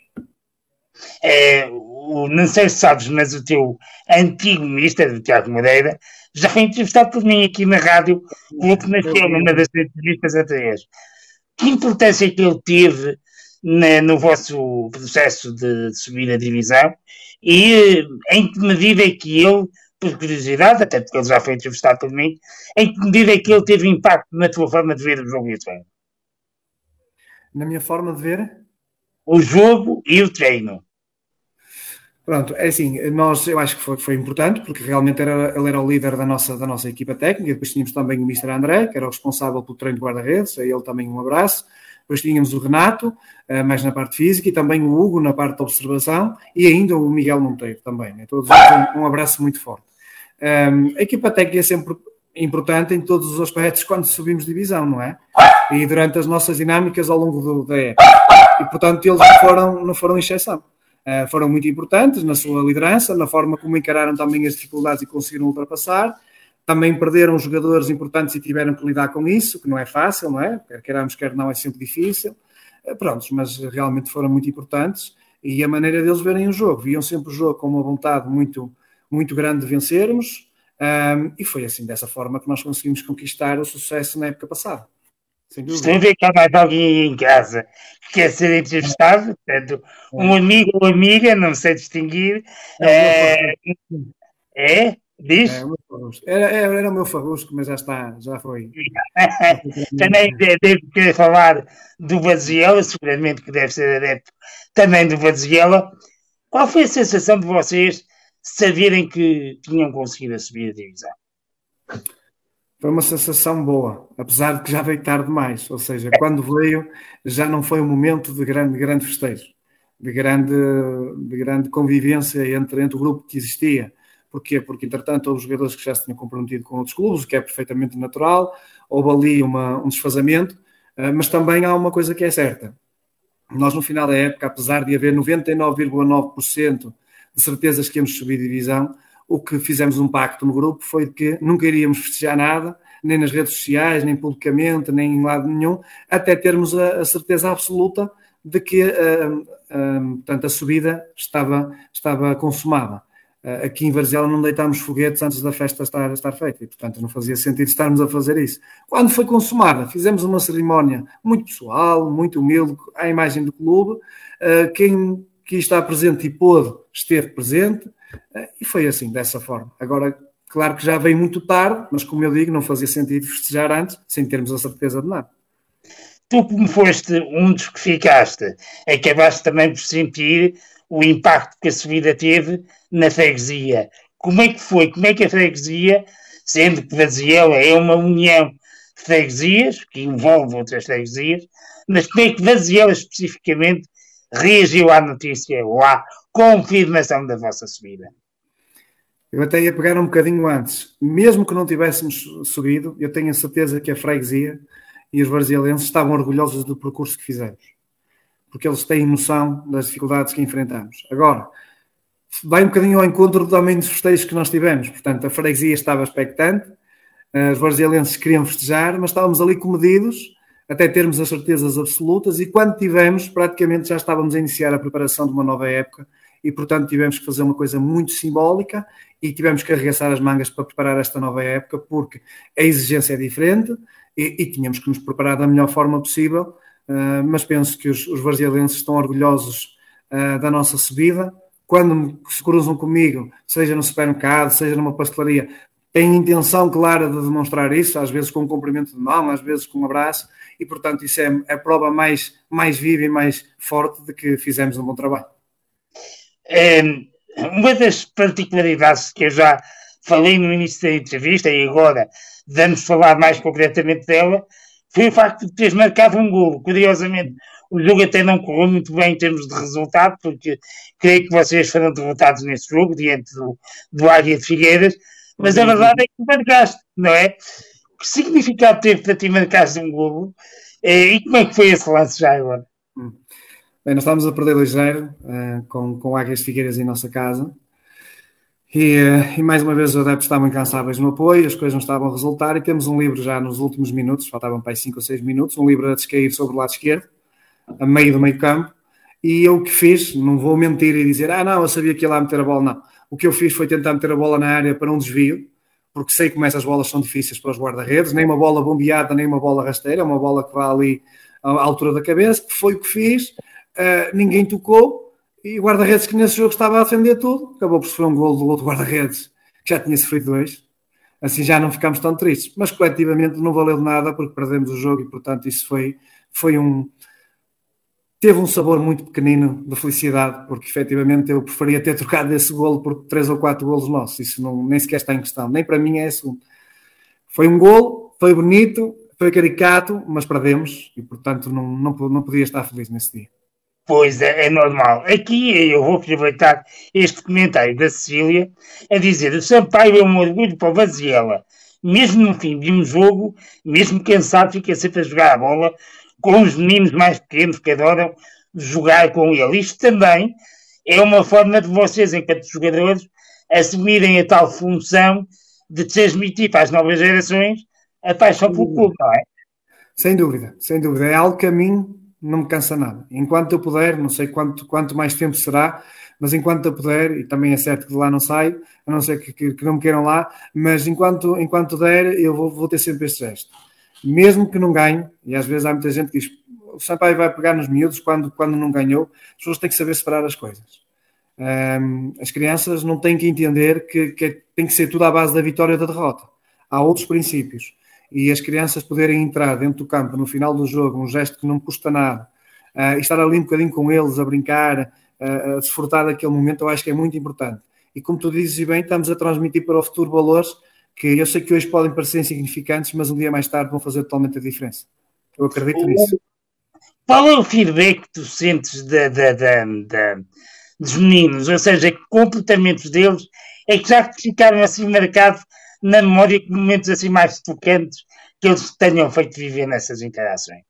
Não sei se sabes, mas o teu antigo ministro, o Tiago Moreira, já foi entrevistado por mim aqui na rádio, numa das entrevistas anteriores. Que importância é que ele teve no vosso processo de subir a divisão e em que medida é que ele, por curiosidade, até porque ele já foi entrevistado por mim, em que medida é que ele teve impacto na tua forma de ver o jogo e o treino? Na minha forma de ver? O jogo e o treino. Pronto, é assim, eu acho que foi importante, porque realmente ele era o líder da nossa equipa técnica. Depois tínhamos também o Mr. André, que era o responsável pelo treino de guarda-redes, a ele também um abraço. Depois tínhamos o Renato, mais na parte física, e também o Hugo na parte da observação, e ainda o Miguel Monteiro também. Né? Todos um abraço muito forte. A equipa técnica é sempre importante em todos os aspectos quando subimos divisão, não é? E durante as nossas dinâmicas ao longo da época. E, portanto, eles não foram exceção. Foram muito importantes na sua liderança, na forma como encararam também as dificuldades e conseguiram ultrapassar. Também perderam jogadores importantes e tiveram que lidar com isso, que não é fácil, não é? Quer queiramos, quer não, é sempre difícil. Prontos, mas realmente foram muito importantes. E a maneira deles verem o jogo. Viam sempre o jogo com uma vontade muito, muito grande de vencermos. E foi assim, dessa forma, que nós conseguimos conquistar o sucesso na época passada. Estou a ver que há mais alguém em casa que quer ser entrevistado, portanto, um amigo ou amiga, não sei distinguir. Diz? Era o meu farrusco, mas já foi. Também devo querer falar do Vaziela, seguramente que deve ser adepto também do Vaziela. Qual foi a sensação de vocês saberem que tinham conseguido subir a divisão? Foi uma sensação boa, apesar de que já veio tarde demais. Ou seja, quando veio, já não foi um momento de grande festejo, de grande convivência entre o grupo que existia. Porquê? Porque, entretanto, houve jogadores que já se tinham comprometido com outros clubes, o que é perfeitamente natural. Houve ali um desfazamento, mas também há uma coisa que é certa. Nós, no final da época, apesar de haver 99,9% de certezas que íamos subir divisão, o que fizemos um pacto no grupo foi de que nunca iríamos festejar nada, nem nas redes sociais, nem publicamente, nem em lado nenhum, até termos a certeza absoluta de que portanto, a subida estava consumada. Aqui em Varzela não deitámos foguetes antes da festa estar feita e, portanto, não fazia sentido estarmos a fazer isso. Quando foi consumada, fizemos uma cerimónia muito pessoal, muito humilde, à imagem do clube. Quem está presente e pôde, esteve presente. E foi assim, dessa forma. Agora, claro que já veio muito tarde, mas como eu digo, não fazia sentido festejar antes, sem termos a certeza de nada. Tu, como foste um dos que ficaste, acabaste também por sentir o impacto que a subida teve na freguesia. Como é que foi? Como é que a freguesia, sendo que Vaziela é uma união de freguesias, que envolve outras freguesias, mas como é que Vaziela especificamente reagiu à notícia ou à confirmação da vossa subida? Eu até ia pegar um bocadinho antes. Mesmo que não tivéssemos subido, eu tenho a certeza que a freguesia e os varzialenses estavam orgulhosos do percurso que fizemos. Porque eles têm noção das dificuldades que enfrentamos. Agora, vai um bocadinho ao encontro também dos festejos que nós tivemos. Portanto, a freguesia estava expectante, os varzialenses queriam festejar, mas estávamos ali comedidos, até termos as certezas absolutas, e quando tivemos, praticamente já estávamos a iniciar a preparação de uma nova época, e portanto tivemos que fazer uma coisa muito simbólica, e tivemos que arregaçar as mangas para preparar esta nova época, porque a exigência é diferente, e tínhamos que nos preparar da melhor forma possível, mas penso que os varzialenses estão orgulhosos da nossa subida. Quando se cruzam comigo, seja no supermercado, seja numa pastelaria, têm intenção clara de demonstrar isso, às vezes com um cumprimento de mão, às vezes com um abraço, e portanto isso é a prova mais viva e mais forte de que fizemos um bom trabalho. Uma das particularidades que eu já falei no início da entrevista, e agora vamos falar mais concretamente dela, foi o facto de teres marcado um golo. Curiosamente, o jogo até não correu muito bem em termos de resultado, porque creio que vocês foram derrotados nesse jogo, diante do Águia de Figueiras, mas a verdade é que marcaste, não é? Que significado teve para ti marcaste um golo? E como é que foi esse lance já agora? Bem, nós estávamos a perder 2-0 com Águias de Figueiras em nossa casa. E mais uma vez os adeptos estavam incansáveis no apoio, as coisas não estavam a resultar, e temos um livro já nos últimos minutos, faltavam para aí 5 ou 6 minutos, um livro a descair sobre o lado esquerdo, a meio do meio campo, e eu o que fiz, não vou mentir e dizer, não, eu sabia que ia lá meter a bola, não. O que eu fiz foi tentar meter a bola na área para um desvio, porque sei como essas bolas são difíceis para os guarda-redes, nem uma bola bombeada, nem uma bola rasteira, é uma bola que vai ali à altura da cabeça, que foi o que fiz, ninguém tocou, e o guarda-redes que nesse jogo estava a defender tudo, acabou por sofrer um golo do outro guarda-redes, que já tinha sofrido 2, assim já não ficámos tão tristes, mas coletivamente não valeu de nada, porque perdemos o jogo, e portanto isso teve um sabor muito pequenino de felicidade, porque efetivamente eu preferia ter trocado esse golo por 3 ou 4 golos nossos, isso nem sequer está em questão, nem para mim é assunto. Foi um golo, foi bonito, foi caricato, mas perdemos, e portanto não podia estar feliz nesse dia. Pois é normal. Aqui eu vou aproveitar este comentário da Cecília a dizer: o Sampaio é um orgulho para o Vaziela. Mesmo no fim de um jogo, mesmo cansado, fica sempre a jogar a bola com os meninos mais pequenos que adoram jogar com ele. Isto também é uma forma de vocês, enquanto jogadores, assumirem a tal função de transmitir para as novas gerações a paixão pelo clube, não é? Sem dúvida, sem dúvida. É algo que a mim não me cansa nada. Enquanto eu puder, não sei quanto mais tempo será, mas enquanto eu puder, e também é certo que de lá não saio, a não ser que não me queiram lá, mas enquanto der, eu vou ter sempre este gesto. Mesmo que não ganhe, e às vezes há muita gente que diz, o Sampaio vai pegar nos miúdos quando não ganhou, as pessoas têm que saber separar as coisas. As crianças não têm que entender que tem que ser tudo à base da vitória ou da derrota. Há outros princípios. E as crianças poderem entrar dentro do campo no final do jogo, um gesto que não custa nada, e estar ali um bocadinho com eles, a brincar, a desfrutar daquele momento, eu acho que é muito importante. E como tu dizes bem, estamos a transmitir para o futuro valores que eu sei que hoje podem parecer insignificantes, mas um dia mais tarde vão fazer totalmente a diferença. Eu acredito nisso. Qual é o feedback que tu sentes dos meninos? Ou seja, que comportamentos deles é que já ficaram assim marcados na memória com momentos assim mais tocantes que eles tenham feito viver nessas interações?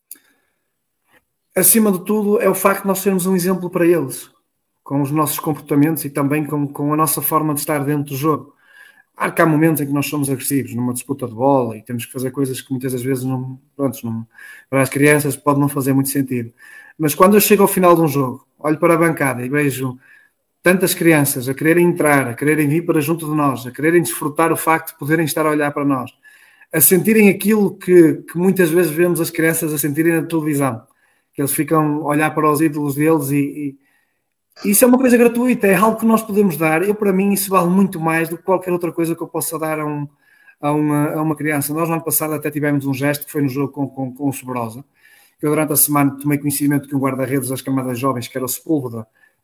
Acima de tudo é o facto de nós sermos um exemplo para eles, com os nossos comportamentos e também com a nossa forma de estar dentro do jogo. Claro que há momentos em que nós somos agressivos numa disputa de bola e temos que fazer coisas que muitas das vezes para as crianças pode não fazer muito sentido. Mas quando eu chego ao final de um jogo, olho para a bancada e vejo tantas crianças a quererem entrar, a quererem vir para junto de nós, a quererem desfrutar o facto de poderem estar a olhar para nós, a sentirem aquilo que muitas vezes vemos as crianças a sentirem na televisão, que eles ficam a olhar para os ídolos deles e isso é uma coisa gratuita, é algo que nós podemos dar. Para mim, isso vale muito mais do que qualquer outra coisa que eu possa dar a uma criança. Nós, no ano passado, até tivemos um gesto que foi no jogo com o Sobrosa, que eu, durante a semana, tomei conhecimento que um guarda-redes das camadas jovens, que era o Sepúlveda,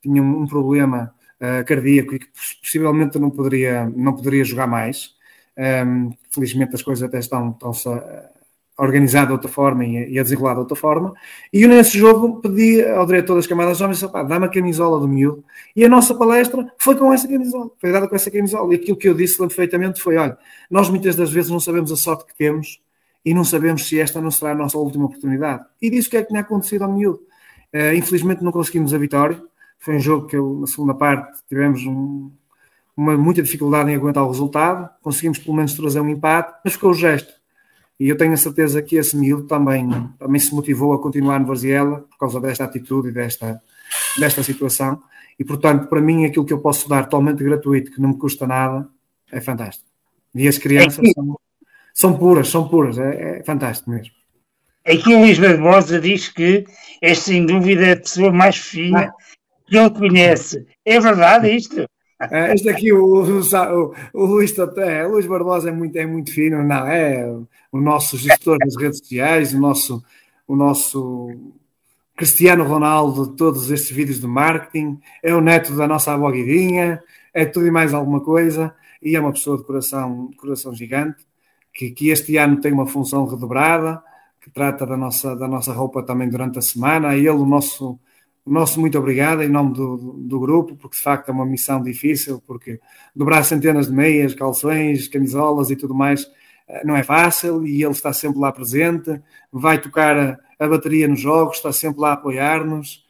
tinha um problema cardíaco e que possivelmente não poderia jogar mais. Felizmente as coisas até estão-se organizado de outra forma e a desenrolar de outra forma, e eu nesse jogo pedi ao diretor das camadas jovens, dá-me a camisola do miúdo, e a nossa palestra foi com essa camisola, foi dada com essa camisola, e aquilo que eu disse perfeitamente foi, olha, nós muitas das vezes não sabemos a sorte que temos, e não sabemos se esta não será a nossa última oportunidade, e disse o que é que tinha acontecido ao miúdo. Infelizmente não conseguimos a vitória, foi um jogo que na segunda parte tivemos muita dificuldade em aguentar o resultado, conseguimos pelo menos trazer um empate, mas ficou o gesto. E eu tenho a certeza que esse miúdo também se motivou a continuar no Varziela por causa desta atitude e desta situação. E, portanto, para mim, aquilo que eu posso dar totalmente gratuito, que não me custa nada, é fantástico. E as crianças são puras, é fantástico mesmo. Aqui o Luís Barbosa diz que é, sem dúvida, a pessoa mais fina que ele conhece. É verdade isto? Este aqui, o Luís Barbosa é muito fino, não é? O nosso gestor das redes sociais, o nosso Cristiano Ronaldo de todos estes vídeos de marketing, é o neto da nossa avó Guidinha, é tudo e mais alguma coisa, e é uma pessoa de coração gigante, que este ano tem uma função redobrada, que trata da nossa roupa também durante a semana, a ele o nosso muito obrigado em nome do grupo, porque de facto é uma missão difícil, porque dobrar centenas de meias, calções, camisolas e tudo mais não é fácil, e ele está sempre lá presente, vai tocar a bateria nos jogos, está sempre lá a apoiar-nos.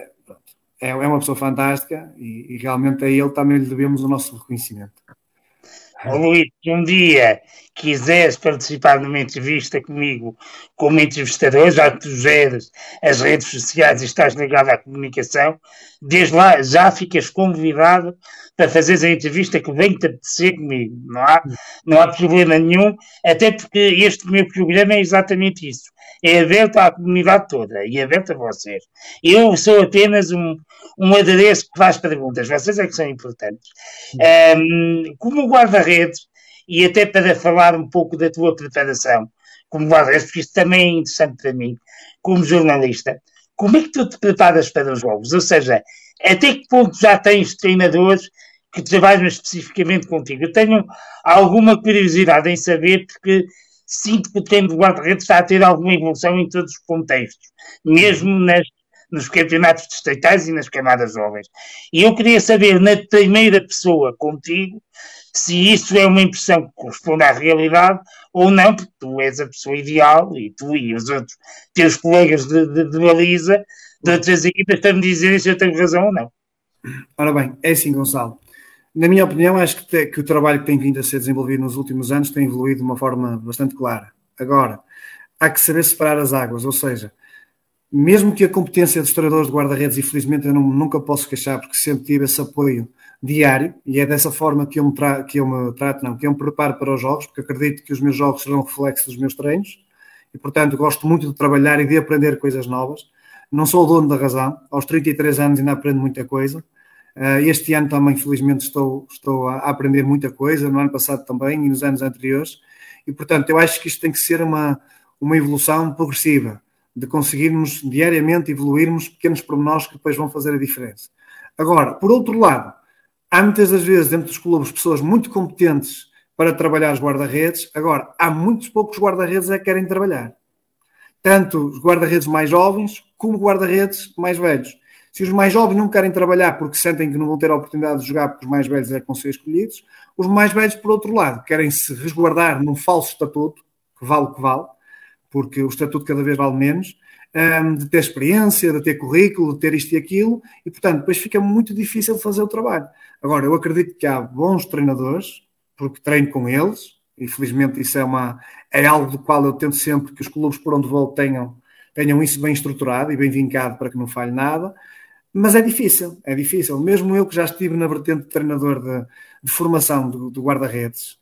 É uma pessoa fantástica e realmente a ele também lhe devemos o nosso reconhecimento. Luís, se um dia quiseres participar numa entrevista comigo como entrevistador, já que tu geres as redes sociais e estás ligado à comunicação, desde lá já ficas convidado para fazeres a entrevista que bem te apetecer comigo. Não há problema nenhum, até porque este meu programa é exatamente isso. É aberto à comunidade toda e aberto a vocês. Eu sou apenas um adereço que faz perguntas. Vocês é que são importantes. Como guarda-redes, e até para falar um pouco da tua preparação como guarda-redes, porque isto também é interessante para mim, como jornalista, como é que tu te preparas para os jogos? Ou seja, até que ponto já tens treinadores que trabalham especificamente contigo? Eu tenho alguma curiosidade em saber, porque sinto que o tempo de guarda-redes está a ter alguma evolução em todos os contextos, mesmo nos campeonatos distritais e nas camadas jovens. E eu queria saber, na primeira pessoa contigo, se isso é uma impressão que corresponde à realidade ou não, porque tu és a pessoa ideal, e tu e os outros teus colegas de baliza de outras equipas para me dizerem se eu tenho razão ou não. Ora bem, é assim, Gonçalo. Na minha opinião, acho que o trabalho que tem vindo a ser desenvolvido nos últimos anos tem evoluído de uma forma bastante clara. Agora, há que saber separar as águas, ou seja, mesmo que a competência dos treinadores de guarda-redes, infelizmente eu nunca posso queixar, porque sempre tive esse apoio diário, e é dessa forma que eu me preparo para os jogos, porque acredito que os meus jogos serão reflexo dos meus treinos, e portanto gosto muito de trabalhar e de aprender coisas novas. Não sou o dono da razão, aos 33 anos ainda aprendo muita coisa. Este ano também, felizmente, estou a aprender muita coisa, no ano passado também e nos anos anteriores, e portanto eu acho que isto tem que ser uma evolução progressiva, de conseguirmos diariamente evoluirmos pequenos pormenores que depois vão fazer a diferença. Agora, por outro lado, há muitas das vezes dentro dos clubes pessoas muito competentes para trabalhar os guarda-redes. Agora, há muitos poucos guarda-redes que querem trabalhar. Tanto os guarda-redes mais jovens como guarda-redes mais velhos. Se os mais jovens não querem trabalhar porque sentem que não vão ter a oportunidade de jogar porque os mais velhos é que vão ser escolhidos, os mais velhos, por outro lado, querem se resguardar num falso estatuto, que vale o que vale, porque o estatuto cada vez vale menos, de ter experiência, de ter currículo, de ter isto e aquilo, e portanto depois fica muito difícil fazer o trabalho. Agora, eu acredito que há bons treinadores, porque treino com eles, e felizmente isso é algo do qual eu tento sempre que os clubes por onde vou tenham isso bem estruturado e bem vincado para que não falhe nada, mas é difícil. Mesmo eu que já estive na vertente de treinador de formação do guarda-redes,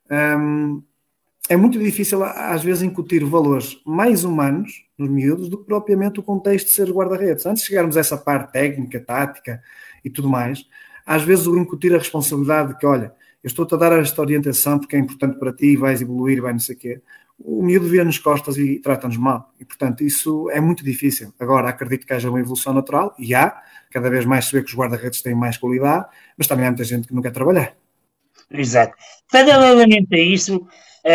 é muito difícil às vezes incutir valores mais humanos nos miúdos do que propriamente o contexto de ser guarda-redes. Antes de chegarmos a essa parte técnica, tática e tudo mais, às vezes o incutir a responsabilidade de que, olha, eu estou-te a dar esta orientação porque é importante para ti, vais evoluir, vai não sei o quê. o miúdo vê-nos costas e trata-nos mal. E, portanto, isso é muito difícil. Agora, acredito que haja uma evolução natural, e há. Cada vez mais se vê que os guarda-redes têm mais qualidade, mas também há muita gente que não quer trabalhar. Exato. Paralelamente a isso,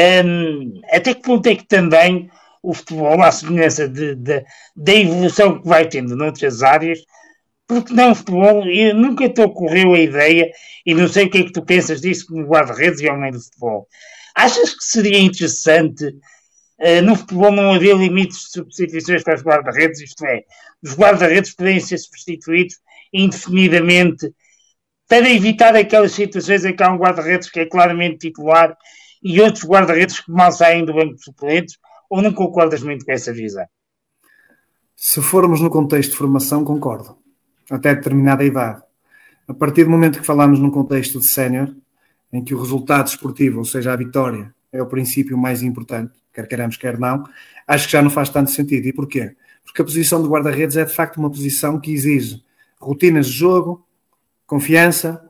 até que ponto é que também o futebol, à semelhança da evolução que vai tendo noutras áreas, porque não o futebol, nunca te ocorreu a ideia, e não sei o que é que tu pensas disso como guarda-redes e ao meio do futebol. Achas que seria interessante no futebol não haver limites de substituições para os guarda-redes, isto é, os guarda-redes podem ser substituídos indefinidamente para evitar aquelas situações em que há um guarda-redes que é claramente titular e outros guarda-redes que mal saem do banco de suplentes, ou não concordas muito com essa visão? Se formos no contexto de formação, concordo. Até determinada idade. A partir do momento que falamos num contexto de sénior, em que o resultado esportivo, ou seja, a vitória, é o princípio mais importante, quer queiramos, quer não, acho que já não faz tanto sentido. E porquê? Porque a posição de guarda-redes é de facto uma posição que exige rotinas de jogo, confiança,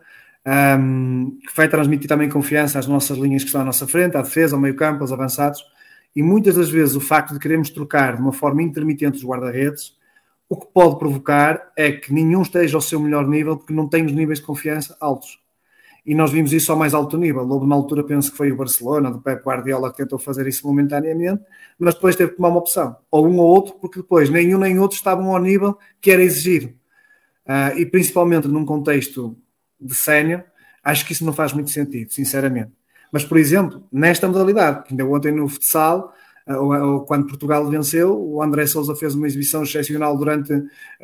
que vai transmitir também confiança às nossas linhas que estão à nossa frente, à defesa, ao meio campo, aos avançados, e muitas das vezes o facto de querermos trocar de uma forma intermitente os guarda-redes, o que pode provocar é que nenhum esteja ao seu melhor nível porque não tem os níveis de confiança altos. E nós vimos isso ao mais alto nível. Houve uma altura, penso que foi o Barcelona, do Pep Guardiola, que tentou fazer isso momentaneamente, mas depois teve que tomar uma opção, ou um ou outro, porque depois nem um nem outro estavam ao nível que era exigido. E principalmente num contexto de sénior, acho que isso não faz muito sentido, sinceramente. Mas, por exemplo, nesta modalidade, que ainda ontem no futsal, ou quando Portugal venceu, o André Sousa fez uma exibição excepcional durante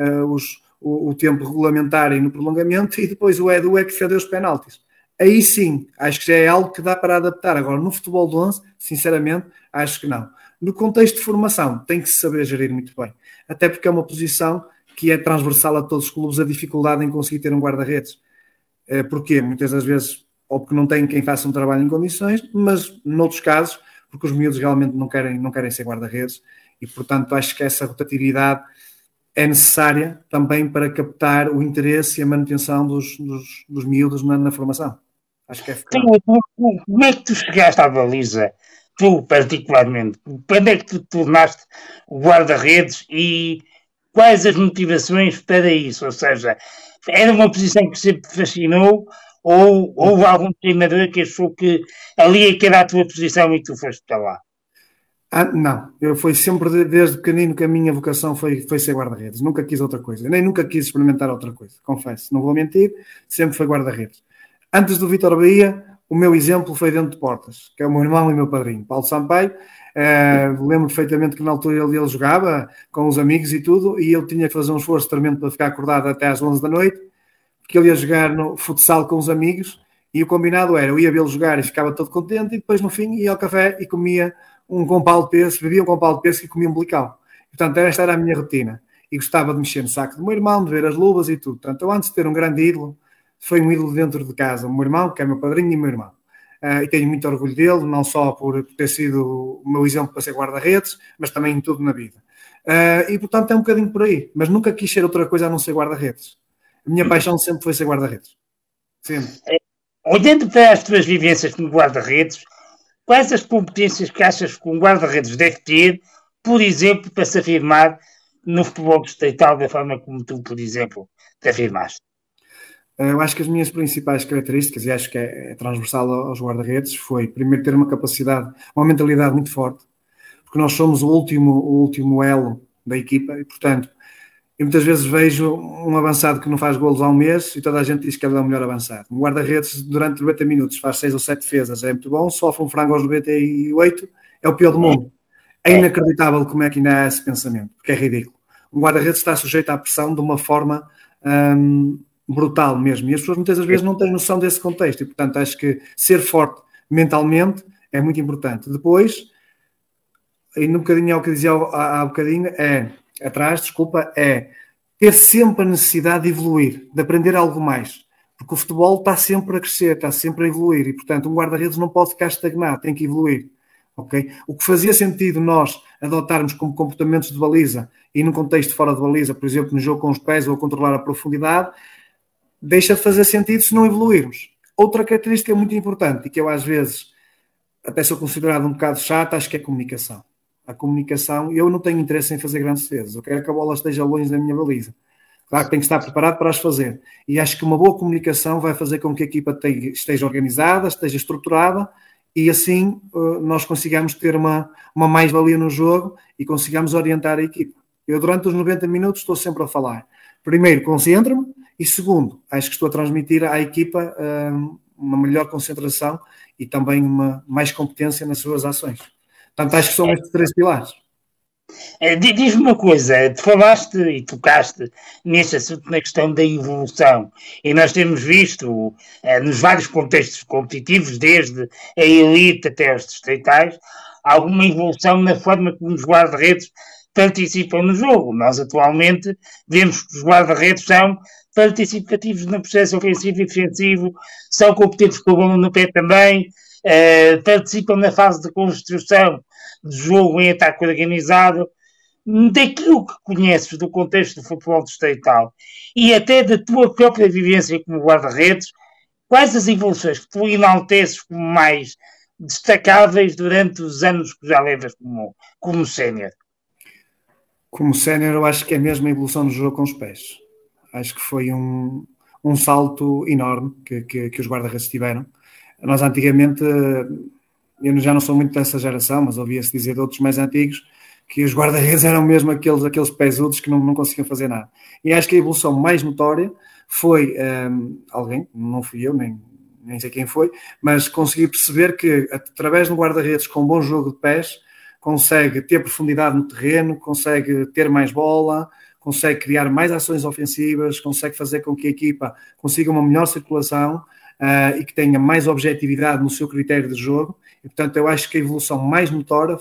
o tempo regulamentar e no prolongamento, e depois o Edu é que fez os penaltis. Aí sim, acho que já é algo que dá para adaptar. Agora, no futebol de 11, sinceramente, acho que não. No contexto de formação, tem que se saber gerir muito bem. Até porque é uma posição que é transversal a todos os clubes, a dificuldade em conseguir ter um guarda-redes. Porquê? Muitas das vezes, ou porque não tem quem faça um trabalho em condições, mas, noutros casos, porque os miúdos realmente não querem ser guarda-redes. E, portanto, acho que essa rotatividade é necessária também para captar o interesse e a manutenção dos miúdos na formação. Acho que é fundamental. Como é que tu chegaste à baliza, tu particularmente? Quando é que tu tornaste o guarda-redes e quais as motivações para isso? Ou seja, era uma posição que sempre te fascinou ou houve algum treinador que achou que ali é que era a tua posição e tu foste para lá? Não, eu fui sempre, desde pequenino, que a minha vocação foi ser guarda-redes. Nunca quis outra coisa, nem nunca quis experimentar outra coisa, confesso. Não vou mentir, sempre foi guarda-redes. Antes do Vítor Bahia, o meu exemplo foi dentro de Portas, que é o meu irmão e o meu padrinho, Paulo Sampaio. Lembro perfeitamente que na altura ele jogava com os amigos e tudo, e ele tinha que fazer um esforço tremendo para ficar acordado até às 11 da noite, porque ele ia jogar no futsal com os amigos, e o combinado era, eu ia vê-lo jogar e ficava todo contente, e depois no fim ia ao café e comia um compal de pêssego, bebia um compal de pêssego e comia um umbilical. Portanto, esta era a minha rotina. E gostava de mexer no saco do meu irmão, de ver as luvas e tudo. Portanto, eu, antes de ter um grande ídolo, foi um ídolo dentro de casa. O meu irmão, que é meu padrinho, e o meu irmão. E tenho muito orgulho dele, não só por ter sido o meu exemplo para ser guarda-redes, mas também em tudo na vida. E, portanto, é um bocadinho por aí. Mas nunca quis ser outra coisa a não ser guarda-redes. A minha paixão sempre foi ser guarda-redes. Sempre. Olhando para as tuas vivências como guarda-redes, quais as competências que achas que um guarda-redes deve ter, por exemplo, para se afirmar no futebol distrital da forma como tu, por exemplo, te afirmaste? Eu acho que as minhas principais características, e acho que é transversal aos guarda-redes, foi primeiro ter uma capacidade, uma mentalidade muito forte, porque nós somos o último elo da equipa e, portanto, eu muitas vezes vejo um avançado que não faz golos há um mês e toda a gente diz que ele é o melhor avançado. Um guarda-redes durante 90 minutos faz 6 ou 7 defesas, é muito bom, sofre um frango aos 98, é o pior do mundo. É inacreditável como é que ainda há esse pensamento, porque é ridículo. Um guarda-redes está sujeito à pressão de uma forma brutal mesmo, e as pessoas muitas vezes não têm noção desse contexto, e portanto acho que ser forte mentalmente é muito importante. Depois, e no bocadinho é o que dizia há bocadinho, é ter sempre a necessidade de evoluir, de aprender algo mais, porque o futebol está sempre a crescer, está sempre a evoluir, e portanto um guarda-redes não pode ficar estagnado, tem que evoluir. Okay? O que fazia sentido nós adotarmos como comportamentos de baliza e num contexto fora de baliza, por exemplo no jogo com os pés ou a controlar a profundidade, deixa de fazer sentido se não evoluirmos. Outra característica muito importante e que eu às vezes até sou considerado um bocado chato, acho que é comunicação. A comunicação, eu não tenho interesse em fazer grandes defesas, eu quero que a bola esteja longe da minha baliza. Claro que tem que estar preparado para as fazer. E acho que uma boa comunicação vai fazer com que a equipa esteja organizada, esteja estruturada e assim nós consigamos ter uma mais-valia no jogo e consigamos orientar a equipa. Eu durante os 90 minutos estou sempre a falar. Primeiro, concentro-me e segundo, acho que estou a transmitir à equipa uma melhor concentração e também uma mais competência nas suas ações. Portanto, acho que são estes 3 pilares. Diz-me uma coisa, tu falaste e tocaste nesse assunto na questão da evolução e nós temos visto nos vários contextos competitivos, desde a elite até aos distritais, alguma evolução na forma como os guarda-redes participam no jogo. Nós atualmente vemos que os guarda-redes são participativos no processo ofensivo e defensivo, são competentes com a bola no pé também, participam na fase de construção de jogo em ataque organizado. Daquilo que conheces do contexto do futebol distrital e até da tua própria vivência como guarda-redes, quais as evoluções que tu enalteces como mais destacáveis durante os anos que já levas como sénior? Como sénior, eu acho que é mesmo a evolução do jogo com os pés. Acho que foi um salto enorme que os guarda-redes tiveram. Nós antigamente, eu já não sou muito dessa geração, mas ouvia-se dizer de outros mais antigos, que os guarda-redes eram mesmo aqueles pesudos que não conseguiam fazer nada. E acho que a evolução mais notória foi alguém, não fui eu, nem sei quem foi, mas consegui perceber que através de um guarda-redes com um bom jogo de pés, consegue ter profundidade no terreno, consegue ter mais bola, consegue criar mais ações ofensivas, consegue fazer com que a equipa consiga uma melhor circulação e que tenha mais objetividade no seu critério de jogo. E, portanto, eu acho que a evolução mais notória,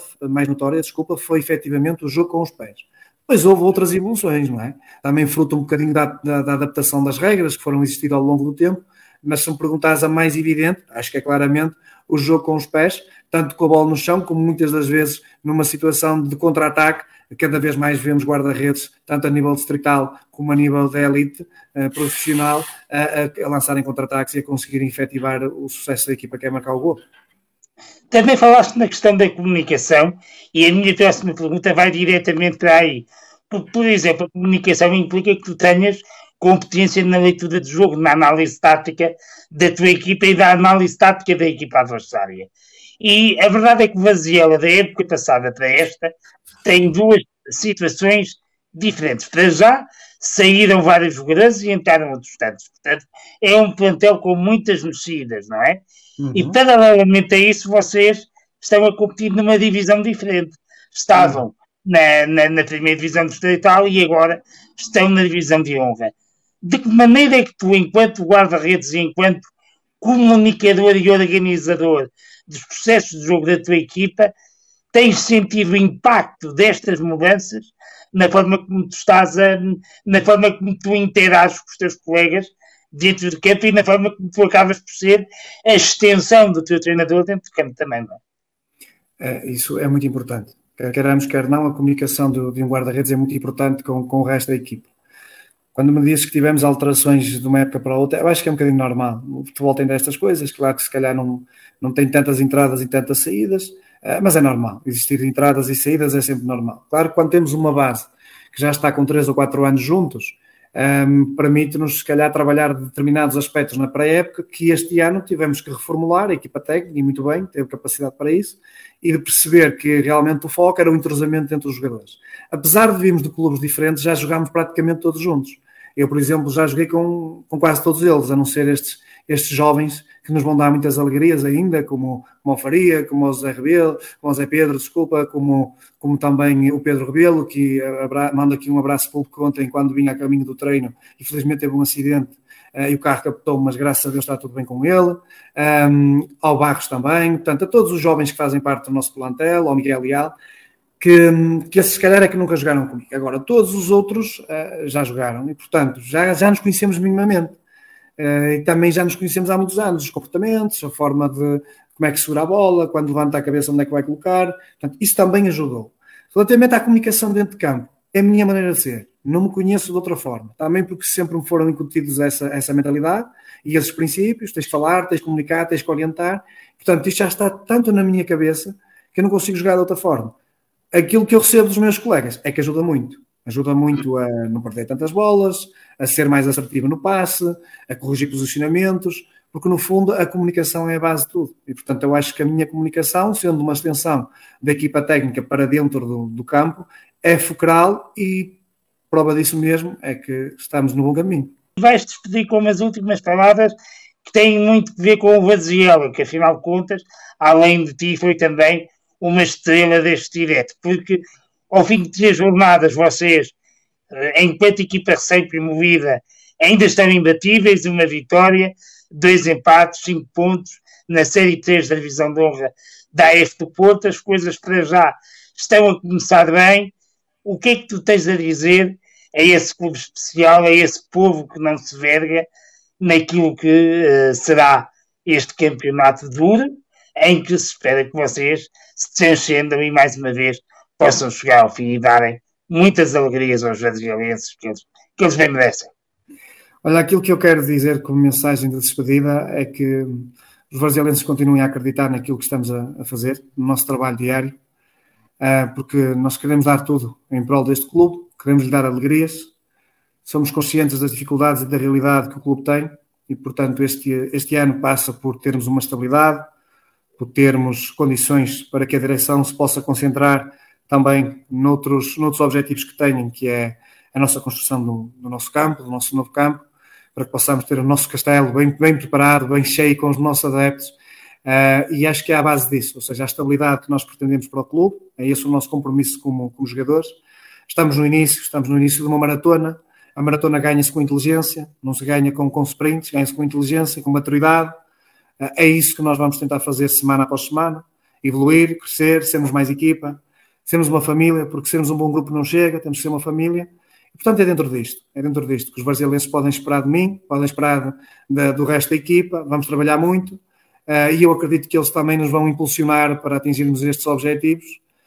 foi efetivamente o jogo com os pés. Depois houve outras evoluções, não é? Também fruto um bocadinho da adaptação das regras que foram existindo ao longo do tempo, mas se me perguntares a mais evidente, acho que é claramente o jogo com os pés, tanto com a bola no chão, como muitas das vezes numa situação de contra-ataque, cada vez mais vemos guarda-redes, tanto a nível distrital como a nível da elite profissional, a lançarem contra-ataques e a conseguirem efetivar o sucesso da equipa que é marcar o gol. Também falaste na questão da comunicação e a minha próxima pergunta vai diretamente para aí. Porque, por exemplo, a comunicação implica que tu tenhas competência na leitura de jogo, na análise tática da tua equipa e da análise tática da equipa adversária. E a verdade é que o Varziela, da época passada para esta, tem 2 situações diferentes. Para já, saíram vários jogadores e entraram outros tantos. Portanto, é um plantel com muitas mexidas, não é? Uhum. E, paralelamente a isso, vocês estão a competir numa divisão diferente. Estavam na primeira divisão distrital e agora estão na divisão de honra. De que maneira é que tu, enquanto guarda-redes e enquanto comunicador e organizador dos processos de jogo da tua equipa, tens sentido o impacto destas mudanças na forma como tu na forma como tu interages com os teus colegas dentro do campo e na forma como tu acabas por ser a extensão do teu treinador dentro do campo também, não é? Isso é muito importante. Quer queiramos, quer não, a comunicação de um guarda-redes é muito importante com o resto da equipa. Quando me dizes que tivemos alterações de uma época para outra, eu acho que é um bocadinho normal. O futebol tem destas coisas, claro que se calhar não tem tantas entradas e tantas saídas, mas é normal. Existir entradas e saídas é sempre normal. Claro que quando temos uma base que já está com 3 ou 4 anos juntos, permite-nos, se calhar, trabalhar determinados aspectos na pré-época que este ano tivemos que reformular, a equipa técnica, e muito bem, teve capacidade para isso, e de perceber que realmente o foco era o entrosamento entre os jogadores. Apesar de virmos de clubes diferentes, já jogámos praticamente todos juntos. Eu, por exemplo, já joguei com quase todos eles, a não ser estes jovens que nos vão dar muitas alegrias ainda, como o Faria, como o Zé Rebelo, como o Zé Pedro, como também o Pedro Rebelo, que manda aqui um abraço público ontem quando vinha a caminho do treino, e felizmente teve um acidente e o carro captou, mas graças a Deus está tudo bem com ele. Ao Barros também, portanto, a todos os jovens que fazem parte do nosso plantel, ao Miguel Leal, que se calhar é que nunca jogaram comigo. Agora, todos os outros já jogaram e, portanto, já nos conhecemos minimamente. E também já nos conhecemos há muitos anos, os comportamentos, a forma de como é que segura a bola, quando levanta a cabeça onde é que vai colocar. Portanto, isso também ajudou. Relativamente à comunicação dentro de campo, é a minha maneira de ser. Não me conheço de outra forma. Também porque sempre me foram incutidos essa mentalidade e esses princípios. Tens de falar, tens de comunicar, tens de orientar. Portanto, isto já está tanto na minha cabeça que eu não consigo jogar de outra forma. Aquilo que eu recebo dos meus colegas é que ajuda muito. Ajuda muito a não perder tantas bolas, a ser mais assertivo no passe, a corrigir posicionamentos, porque no fundo a comunicação é a base de tudo. E portanto eu acho que a minha comunicação, sendo uma extensão da equipa técnica para dentro do campo, é fulcral e prova disso mesmo é que estamos no bom caminho. Vais despedir com umas últimas palavras que têm muito a ver com o Varziela, que afinal de contas, além de ti, foi também uma estrela deste direto, porque ao fim de 3 jornadas vocês, enquanto equipa recém-promovida, ainda estão imbatíveis, uma vitória, 2 empates, 5 pontos na Série 3 da Divisão de Honra da AF do Porto. As coisas para já estão a começar bem. O que é que tu tens a dizer a esse clube especial, a esse povo que não se verga naquilo que será este campeonato duro, em que se espera que vocês se transcendam e mais uma vez possam chegar ao fim e darem muitas alegrias aos varzialenses que eles bem merecem. Olha, aquilo que eu quero dizer como mensagem de despedida é que os varzialenses continuem a acreditar naquilo que estamos a fazer, no nosso trabalho diário, porque nós queremos dar tudo em prol deste clube, queremos lhe dar alegrias, somos conscientes das dificuldades e da realidade que o clube tem e, portanto, este ano passa por termos uma estabilidade, por termos condições para que a direção se possa concentrar também noutros objetivos que tenham, que é a nossa construção do nosso campo, do nosso novo campo, para que possamos ter o nosso castelo bem preparado, bem cheio com os nossos adeptos, e acho que é à base disso, ou seja, a estabilidade que nós pretendemos para o clube, é esse o nosso compromisso como jogadores. Estamos no início de uma maratona. A maratona ganha-se com inteligência, não se ganha com sprints, ganha-se com inteligência, com maturidade. É isso que nós vamos tentar fazer semana após semana, evoluir, crescer, sermos mais equipa, sermos uma família, porque sermos um bom grupo não chega, temos que ser uma família. E, portanto, é dentro disto que os varzialenses podem esperar de mim, podem esperar do resto da equipa, vamos trabalhar muito, e eu acredito que eles também nos vão impulsionar para atingirmos estes objetivos,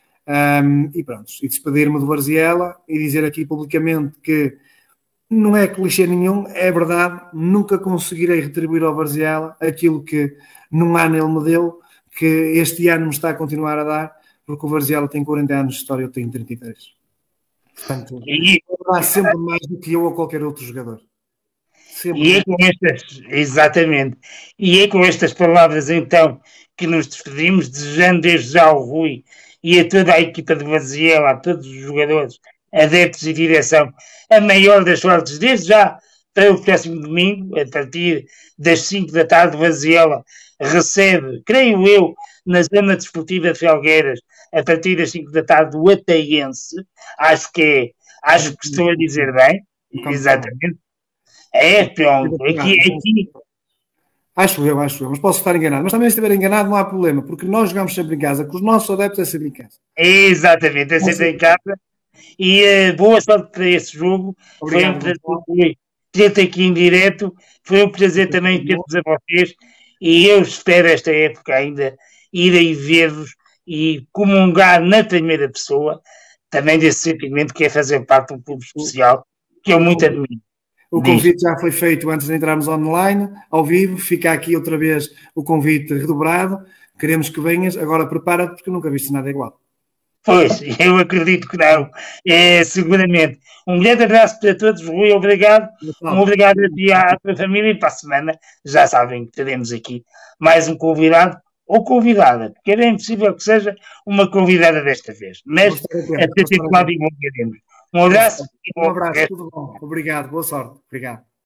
e pronto, e despedir-me do Varziela e dizer aqui publicamente que não é clichê nenhum, é verdade, nunca conseguirei retribuir ao Varziela aquilo que num ano ele me deu, que este ano me está a continuar a dar, porque o Varziela tem 40 anos de história, eu tenho 33. Portanto, dá sempre mais do que eu ou qualquer outro jogador. Sempre. E é com estas, exatamente, e é com estas palavras então que nos despedimos, desejando desde já ao Rui e a toda a equipa de Varziela, a todos os jogadores, adeptos e direção, a maior das sortes, desde já para o próximo domingo, a partir das 5 da tarde, Varziela recebe, creio eu, na zona desportiva de Felgueiras, a partir das 5 da tarde, o Ataiense. Acho que estou a dizer bem, exatamente. É, pronto, aqui. Acho eu, mas posso estar enganado. Mas também se estiver enganado não há problema, porque nós jogamos sempre em casa, com os nossos adeptos é sempre em casa. Exatamente, é sempre em casa. E boa sorte para esse jogo. Obrigado, foi um prazer ter-te aqui em direto. Foi um prazer também ter-vos a vocês. E eu espero esta época ainda ir aí ver-vos e comungar na primeira pessoa também desse sentimento que é fazer parte de um clube especial que eu muito admiro. O convite já foi feito antes de entrarmos online, ao vivo. Fica aqui outra vez o convite redobrado. Queremos que venhas. Agora prepara-te porque nunca viste nada igual. Pois, eu acredito que não. Seguramente. Um grande abraço para todos, Rui. Obrigado. Um obrigado a ti e à tua família. E para a semana, já sabem que teremos aqui mais um convidado ou convidada, porque é bem possível que seja uma convidada desta vez. Mas até ter claro e bom queremos. Um abraço. Um abraço, tudo bom. Obrigado, boa sorte. Obrigado.